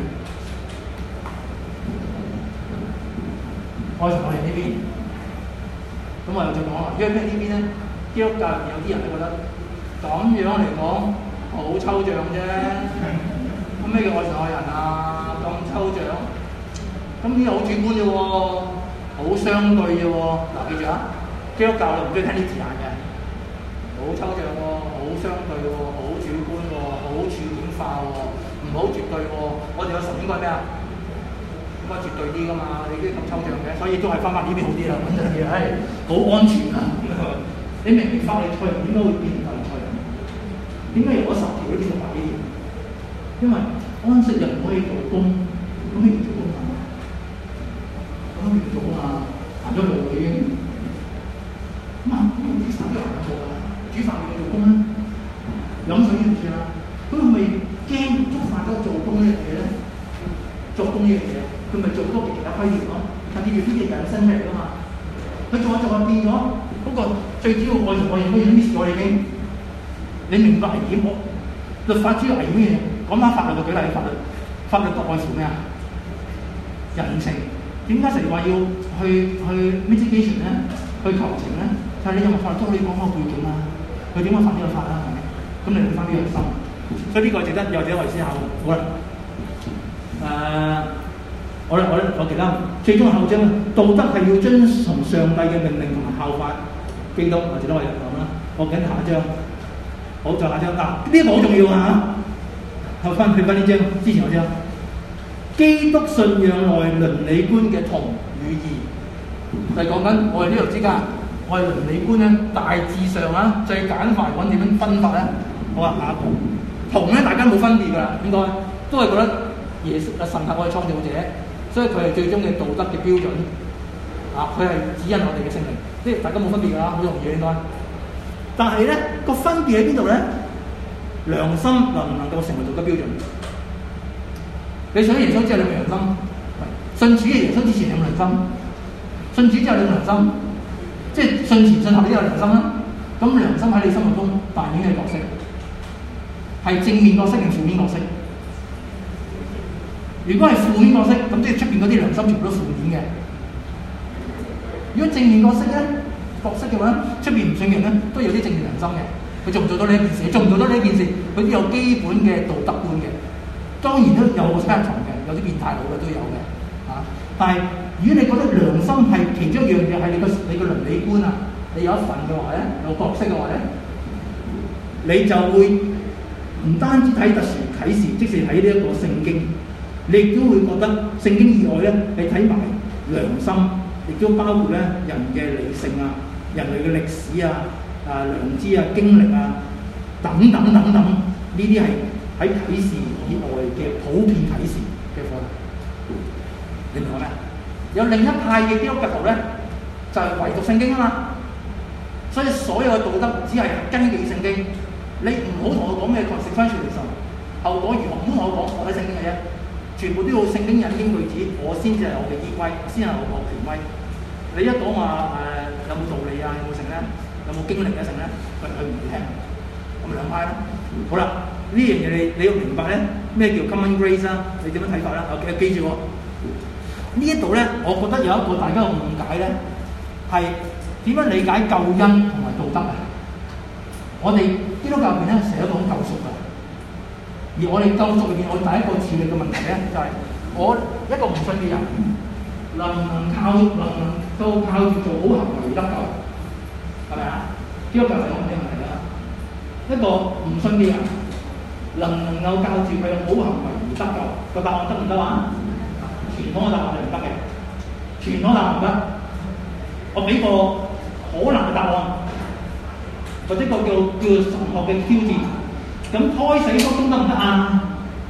愛神愛人呢邊，咁我又再講啦。因為呢邊咧，基督教有啲人都覺得咁樣嚟講好抽象啫。咁咩叫愛神愛人啊？咁抽象，咁呢個好主觀啫喎，好相對啫喎。嗱，記住啊，基督教就唔中意聽啲字眼嘅，好抽象喎，好相對喎，好主觀喎，好處境化喎，唔好絕對喎。我哋有神應該咩啊？應該絕對啲噶嘛，你啲咁抽象嘅，所以都係翻返呢邊好啲啦，穩陣啲啦，好安全啊！你明明法利賽人點解會變法利賽人？點解由嗰10條都變到8幾條？因為安息日唔可以做工，咁咩叫做工啊？咁咩叫做工啊？行咗路已經咁啊！啲手都行咗路啦，煮飯要做工啦，飲水要算啦，咁係咪驚觸犯咗做工呢樣嘢咧？做工呢樣嘢，佢咪做多其他規條咯？甚至乎呢啲人生出嚟噶嘛？佢做下變咗嗰個最主要愛神愛人嗰樣 miss 咗已經。你明白危險？律法主要危險嘅嘢，講翻法律嘅舉例，法律都愛乎咩啊？人情。點解成日話要去 mitigation 咧？去求情咧？就係、你有冇法律都可以講個背景啊？佢點樣犯呢個法啦？係咪？咁你會翻呢個心，所以呢個值得有幾多位思考。好啦。我其他最終後章道德係要遵從上帝嘅命令同埋效法基督，或者都係咁啦。我緊下一章，好再下一章嗱，呢個好重要啊嚇。去翻呢章之前嗰章，基督信仰內倫理觀嘅同與異，就係講緊我哋呢度之間，我哋倫理觀咧大致上啊，最簡化講點樣分法咧。好啊，下一步同咧大家冇分別㗎啦，應該都係覺得。神係我哋創造者， 所以佢係最終嘅道德嘅標準。佢係指引我哋嘅聖靈，即係大家冇分別㗎啦，好容易應該。但係咧個分別喺邊度咧？良心能唔能夠成為道德標準？你信耶穌之後，你有冇良心？信主嘅耶穌之前，你有冇良心？信主之後，你有冇良心？即係信前信後，你都有良心啦。咁良心喺你心目中扮演嘅角色，係正面角色定負面角色？如果係負面角色，咁即係出邊嗰啲良心全部都負面嘅。如果正面角色嘅話，出邊唔信嘅人咧都有啲正面良心嘅。佢做唔做到呢一件事？做唔做到呢一件事？佢都有基本嘅道德觀嘅。當然都有個 spectrum 嘅，有啲變態佬嘅都有嘅。但係如果你覺得良心係其中一樣嘢，係你個倫理觀啊，你有一份嘅話咧，有角色嘅話咧，你就會唔單止睇特殊啟示，即係睇呢一個聖經，你亦都會覺得聖經以外咧，你睇埋良心，亦都包括咧人嘅理性啊、人類嘅歷史啊、良知啊、經歷啊等等等等，呢啲係喺啟示以外嘅普遍啟示嘅課題。你明我咩？有另一派嘅基督教徒咧，就係唯獨聖經啊嘛。所以所有嘅道德只係根據聖經。你唔好同我講咩 consequentialism，後果如何，唔好同我講我睇聖經嘅啫，全部都要聖經引經據子，我先至係我嘅依歸，先係我嘅權威。你一講話有冇道理啊，有冇成咧，有冇經歷嘅成咧，佢唔會聽。咁兩派咯。好啦，呢樣嘢你要明白咧，咩叫 common grace 啊？你點樣睇法啦？記住我呢一度咧，我覺得有一個大家嘅誤解咧，係點樣理解救恩同埋道德啊？我哋基督教入邊咧成日都講救贖㗎，而我哋救贖入邊，我第一個處理嘅問題咧，就係我一個唔信嘅人能唔能夠靠住做好行為而得救，係咪啊？基督教係講呢個問題啦。一個唔信嘅人能唔能夠靠住佢嘅好行為而得救？個答案得唔得啊？傳統嘅答案係唔得嘅，傳統答案唔得。我俾個可能嘅答案。或者個叫神學嘅挑戰，咁胎死腹中得唔得啊？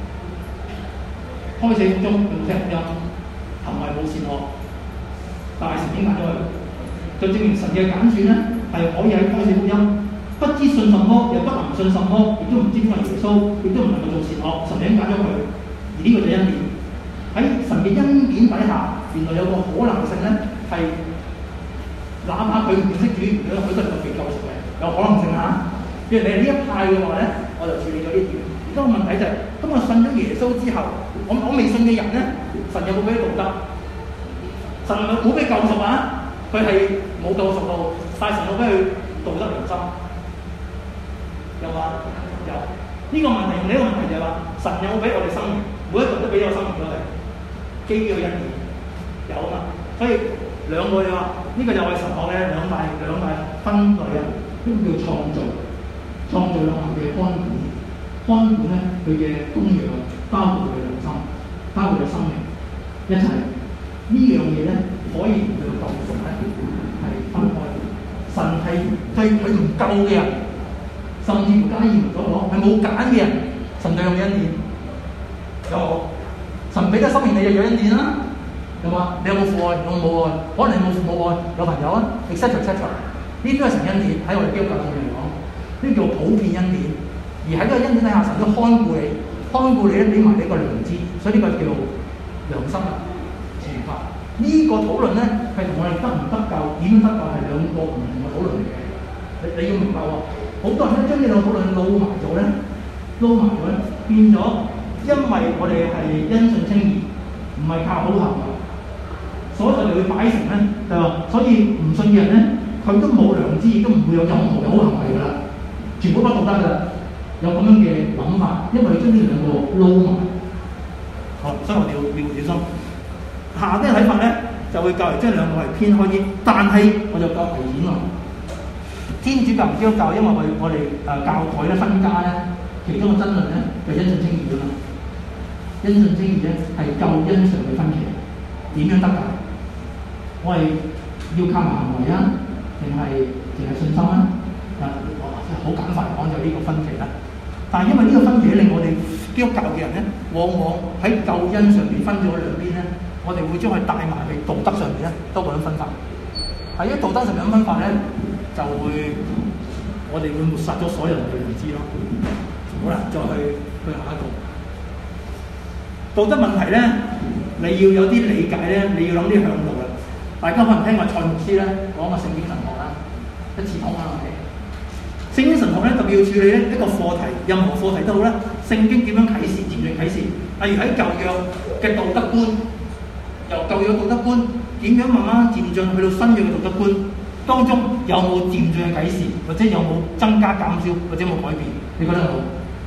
胎死腹中用聽福音，行為冇善惡，但係神已經揀咗佢，就證明神嘅揀選咧係可以喺胎死腹中，不知信什麼，又不能信什麼，亦都唔知邊個係耶穌，亦都唔能夠做善惡，神已經揀咗佢，而呢個就恩典。喺神嘅恩典底下，原來有個可能性咧係，哪怕佢唔認識主，佢都能夠被救贖嘅。有可能性嚇，譬如你係呢一派嘅話咧，我就處理咗呢點。而家個問題就係，咁我信咗耶穌之後，我未信嘅人咧，神有冇俾道德？神冇俾救贖啊？佢係冇救贖到，但係神有俾佢道德良心。有冇？有。呢個問題，呢個問題就係話，神有冇俾我哋生命？每一個人都俾咗生命咗嚟，基於個恩典有啊嘛。所以兩個你話呢個就係神學嘅兩大分類啊。呢個叫創造有限嘅看管咧佢嘅供養，包括佢嘅良心，包括佢嘅生命，一齊呢樣嘢咧可以同佢嘅救贖咧係分開。神係對佢唔救嘅人，甚至乎加爾文所講係冇揀嘅人，神就有恩典。有冇？神俾得生命你就有恩典啦。有冇？你有冇父愛？有冇愛？可能你冇父母愛，有朋友啊 ，etc etc。呢啲都係神恩典，喺我哋基督教上面嚟講，呢叫普遍恩典。而喺呢個恩典底下，神都看顧你，咧俾埋你個良知，所以呢個叫良心處罰。呢個討論咧係同我哋得唔得救、點樣得救係兩個唔同嘅討論嚟嘅。你要明白喎，好多人咧將呢兩個討論撈埋咗咧，變咗，因為我哋係因信稱義，唔係靠好行為，所以我哋會擺成咧就話，所以唔信嘅人咧。佢都冇良知，亦都唔會有任何嘅好行為㗎啦，全部不道德㗎啦，有咁樣嘅諗法，因為你將呢兩個撈埋，好，所以我哋要小心。下啲睇法咧，就會較為將兩個係偏開啲，但係我就較危險喎。天主教唔基督教，因為我哋教會咧分家咧，其中嘅爭論咧就因信稱義㗎嘛。因信稱義咧係救恩上嘅分歧，點樣得㗎？我係要靠行為啊！定係信心啦，好簡化講就呢個分歧啦。但係因為呢個分歧令我哋基督教嘅人咧，往往喺救恩上邊分咗兩邊咧， 我哋會將佢帶埋去道德上面咧，都咁樣分法。喺道德上面咁分法咧，就會我哋會抹殺咗所有人嘅良知咯。好啦，再去下一個道德問題咧，你要有啲理解咧，你要諗啲向度啦。大家可能聽過蔡牧師咧講個聖經神學啦，一次通啦，我哋聖經神學咧特別要處理咧一個課題，任何課題都好啦。聖經點樣啟示、漸進啟示？例如喺舊約嘅道德觀，由舊約道德觀點樣慢慢漸進去到新約嘅道德觀當中，有冇漸進嘅啟示，或者有冇增加減少，或者有冇改變？你覺得有冇？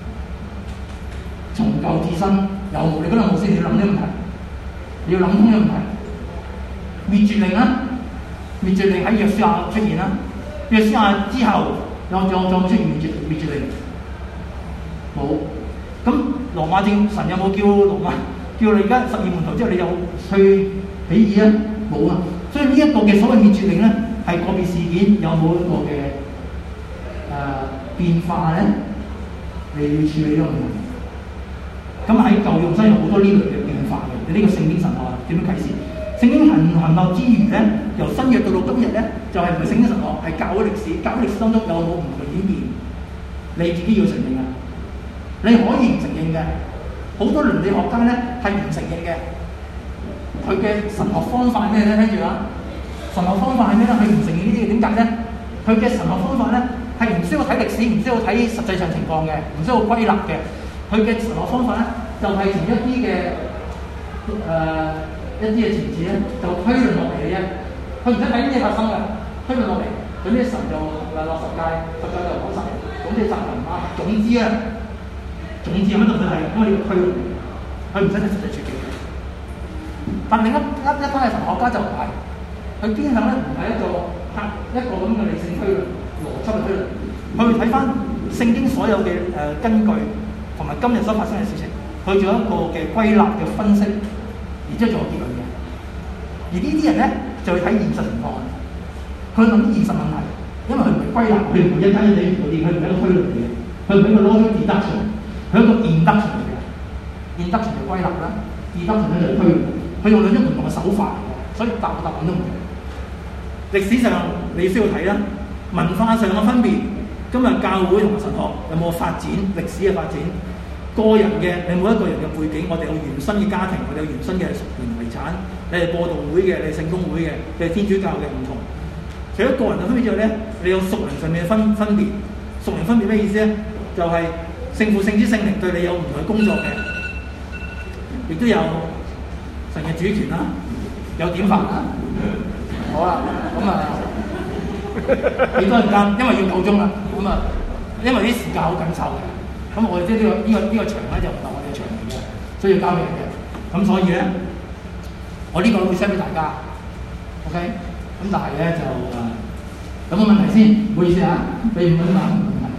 從舊至新有冇？你覺得有冇先？你要諗呢個問題，你要諗通呢個問題。滅絕令啦，滅絕令喺約書亞出現啦，約書亞之後有出現滅絕令冇。咁羅馬正神有冇叫羅馬叫你而家12門徒之後你有去起義啊？冇啊！所以呢一個嘅所謂滅絕令咧，係個別事件有冇一個嘅變化咧？你要處理呢個問題。咁喺舊約真係有好多呢類嘅變化嘅。你呢個聖經神學點樣啟示？聖經行道之餘咧，由新約到今日咧，就係唔係聖經神學，係教會歷史。教會歷史當中有冇唔同嘅演變？你自己要承認啊！你可以唔承認嘅，好多倫理學家咧係唔承認嘅。佢嘅神學方法係咩咧？聽住啊！神學方法係咩咧？佢唔承認呢啲嘅，點解咧？佢嘅神學方法咧係唔需要睇歷史，唔需要睇實際上情況嘅，唔需要歸納嘅。佢嘅神學方法咧就係從一啲嘅前設咧，就推論落嚟嘅啫。佢唔使睇咩發生嘅，推論落嚟，咁啲神就落十誡就講晒，總之責任啊，總之有乜就係因為呢個推論，佢唔使睇實際處境。但另一班嘅神學家就唔係，佢偏向咧唔係一個咁嘅理性推論、邏輯嘅推論，佢會睇翻聖經所有嘅根據同埋今日所發生嘅事情，去做一個嘅歸納嘅分析。然之後做個結論嘅，而呢啲人咧就會睇現實情況，佢諗現實問題，因為佢唔係歸納，佢唔係一間一地嗰啲，佢唔係一個推論嚟嘅，佢唔係一個 logical deduction，佢係一個 induction 嚟嘅 ，induction 就歸納啦 ，deduction 咧就係推論，佢用兩種唔同嘅手法嚟嘅，所以答案都唔同。歷史上你需要睇啦，文化上嘅分別，今日教會同埋神學有冇發展，歷史嘅發展。個人嘅，你每一個人嘅背景，我哋有原生嘅家庭，我哋有原生嘅屬靈遺產，你係播道會嘅，你係聖公會嘅，你係天主教嘅唔同。除咗個人嘅分別之外咧，你有屬靈上面嘅分別。屬靈分別咩意思咧？就係聖父、聖子、聖靈對你有唔同嘅工作嘅，亦都有神嘅主權啦，有典範啦。好啦，咁幾多人間？因為要夠鐘啦，咁因為啲時間好緊湊嘅。咁我哋即係呢個場咧就唔係我哋嘅場嚟嘅，所以要交俾人嘅。咁所以咧，我呢個會 send 俾大家 ，OK？咁但係咧就有冇問題先？唔好意思啊，你唔好問問題。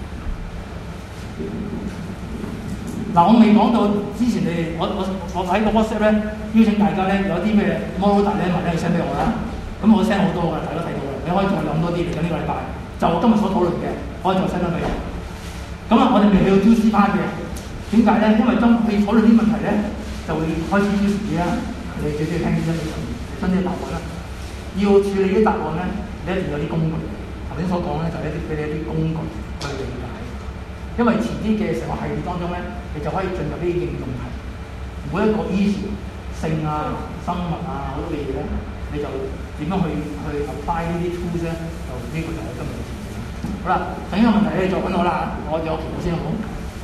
嗱，我未講到之前你哋，我喺個 WhatsApp 咧邀請大家咧有啲咩 moral dilemma咧 send 俾我啦。咁我 send 好多㗎，大家睇到㗎。你可以再諗多啲嚟緊呢個禮拜，就今日所討論嘅，可以再 send 翻俾我。咁我哋未去到 juicy part 嘅，點解咧？因為當你討論啲問題咧，就會開始 juicy 啦。你最中意聽啲新啲答案啦。要處理啲答案咧，你一定要有啲工具。頭先所講咧，就係俾你一啲工具去理解。因為遲啲嘅成個系列當中咧，你就可以進入啲應用題。每一個 issue 性啊、生物啊好多嘅嘢咧，你就點樣去 apply 呢啲 tools 咧？就呢個就係今日嘅題。好啦，第一個問題你再揾我啦，我有條先好唔好？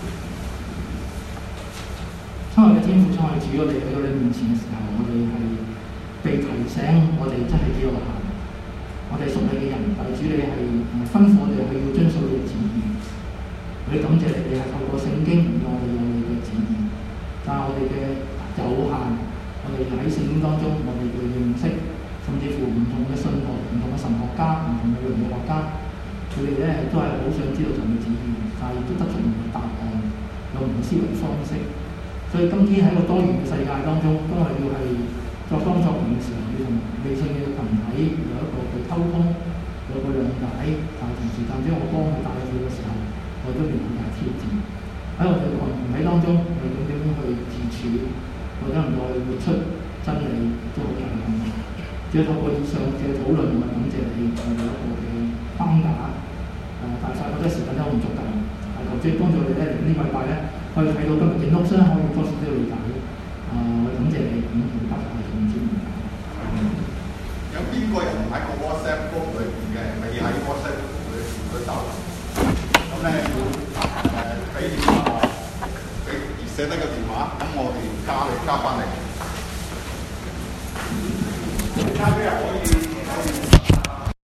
親愛嘅天父，親愛嘅主，我哋去到你面前嘅時候，我哋係被提醒，我哋真係幾有限。我哋屬你嘅人，但係主你係吩咐我哋去要遵守你嘅旨意。我哋感謝你，你係透過聖經讓我哋有你嘅旨意。但係我哋嘅有限，我哋喺聖經當中，我哋嘅認識，甚至乎唔同嘅信徒、唔同嘅神學家、唔同嘅倫理學家。佢哋咧都係好想知道神嘅旨意，但係亦都得出唔同嘅答案，有唔同思維方式。所以今天喺個多元嘅世界當中，都係要係作當作面嘅時候，要同未信嘅群體有一個嘅溝通，有個諒解。但係同時間將我幫佢帶去嘅時候，我都面對大挑戰。喺我哋嘅群體當中，我哋點樣去自處，我哋能夠活出真理都好難講。只係透過以上嘅討論，我感謝你有一個嘅框架。但係覺得時間都唔足夠，求主幫助你咧，呢個禮拜咧可以睇到今日嘅 notes 可以多少啲理解。我感謝你咁明白係咁知明白。 有邊個人喺個 WhatsApp group 裏邊嘅？未喺 WhatsApp group 裏邊舉手。咁咧要俾電話我，俾寫低個電話，咁我哋加翻嚟。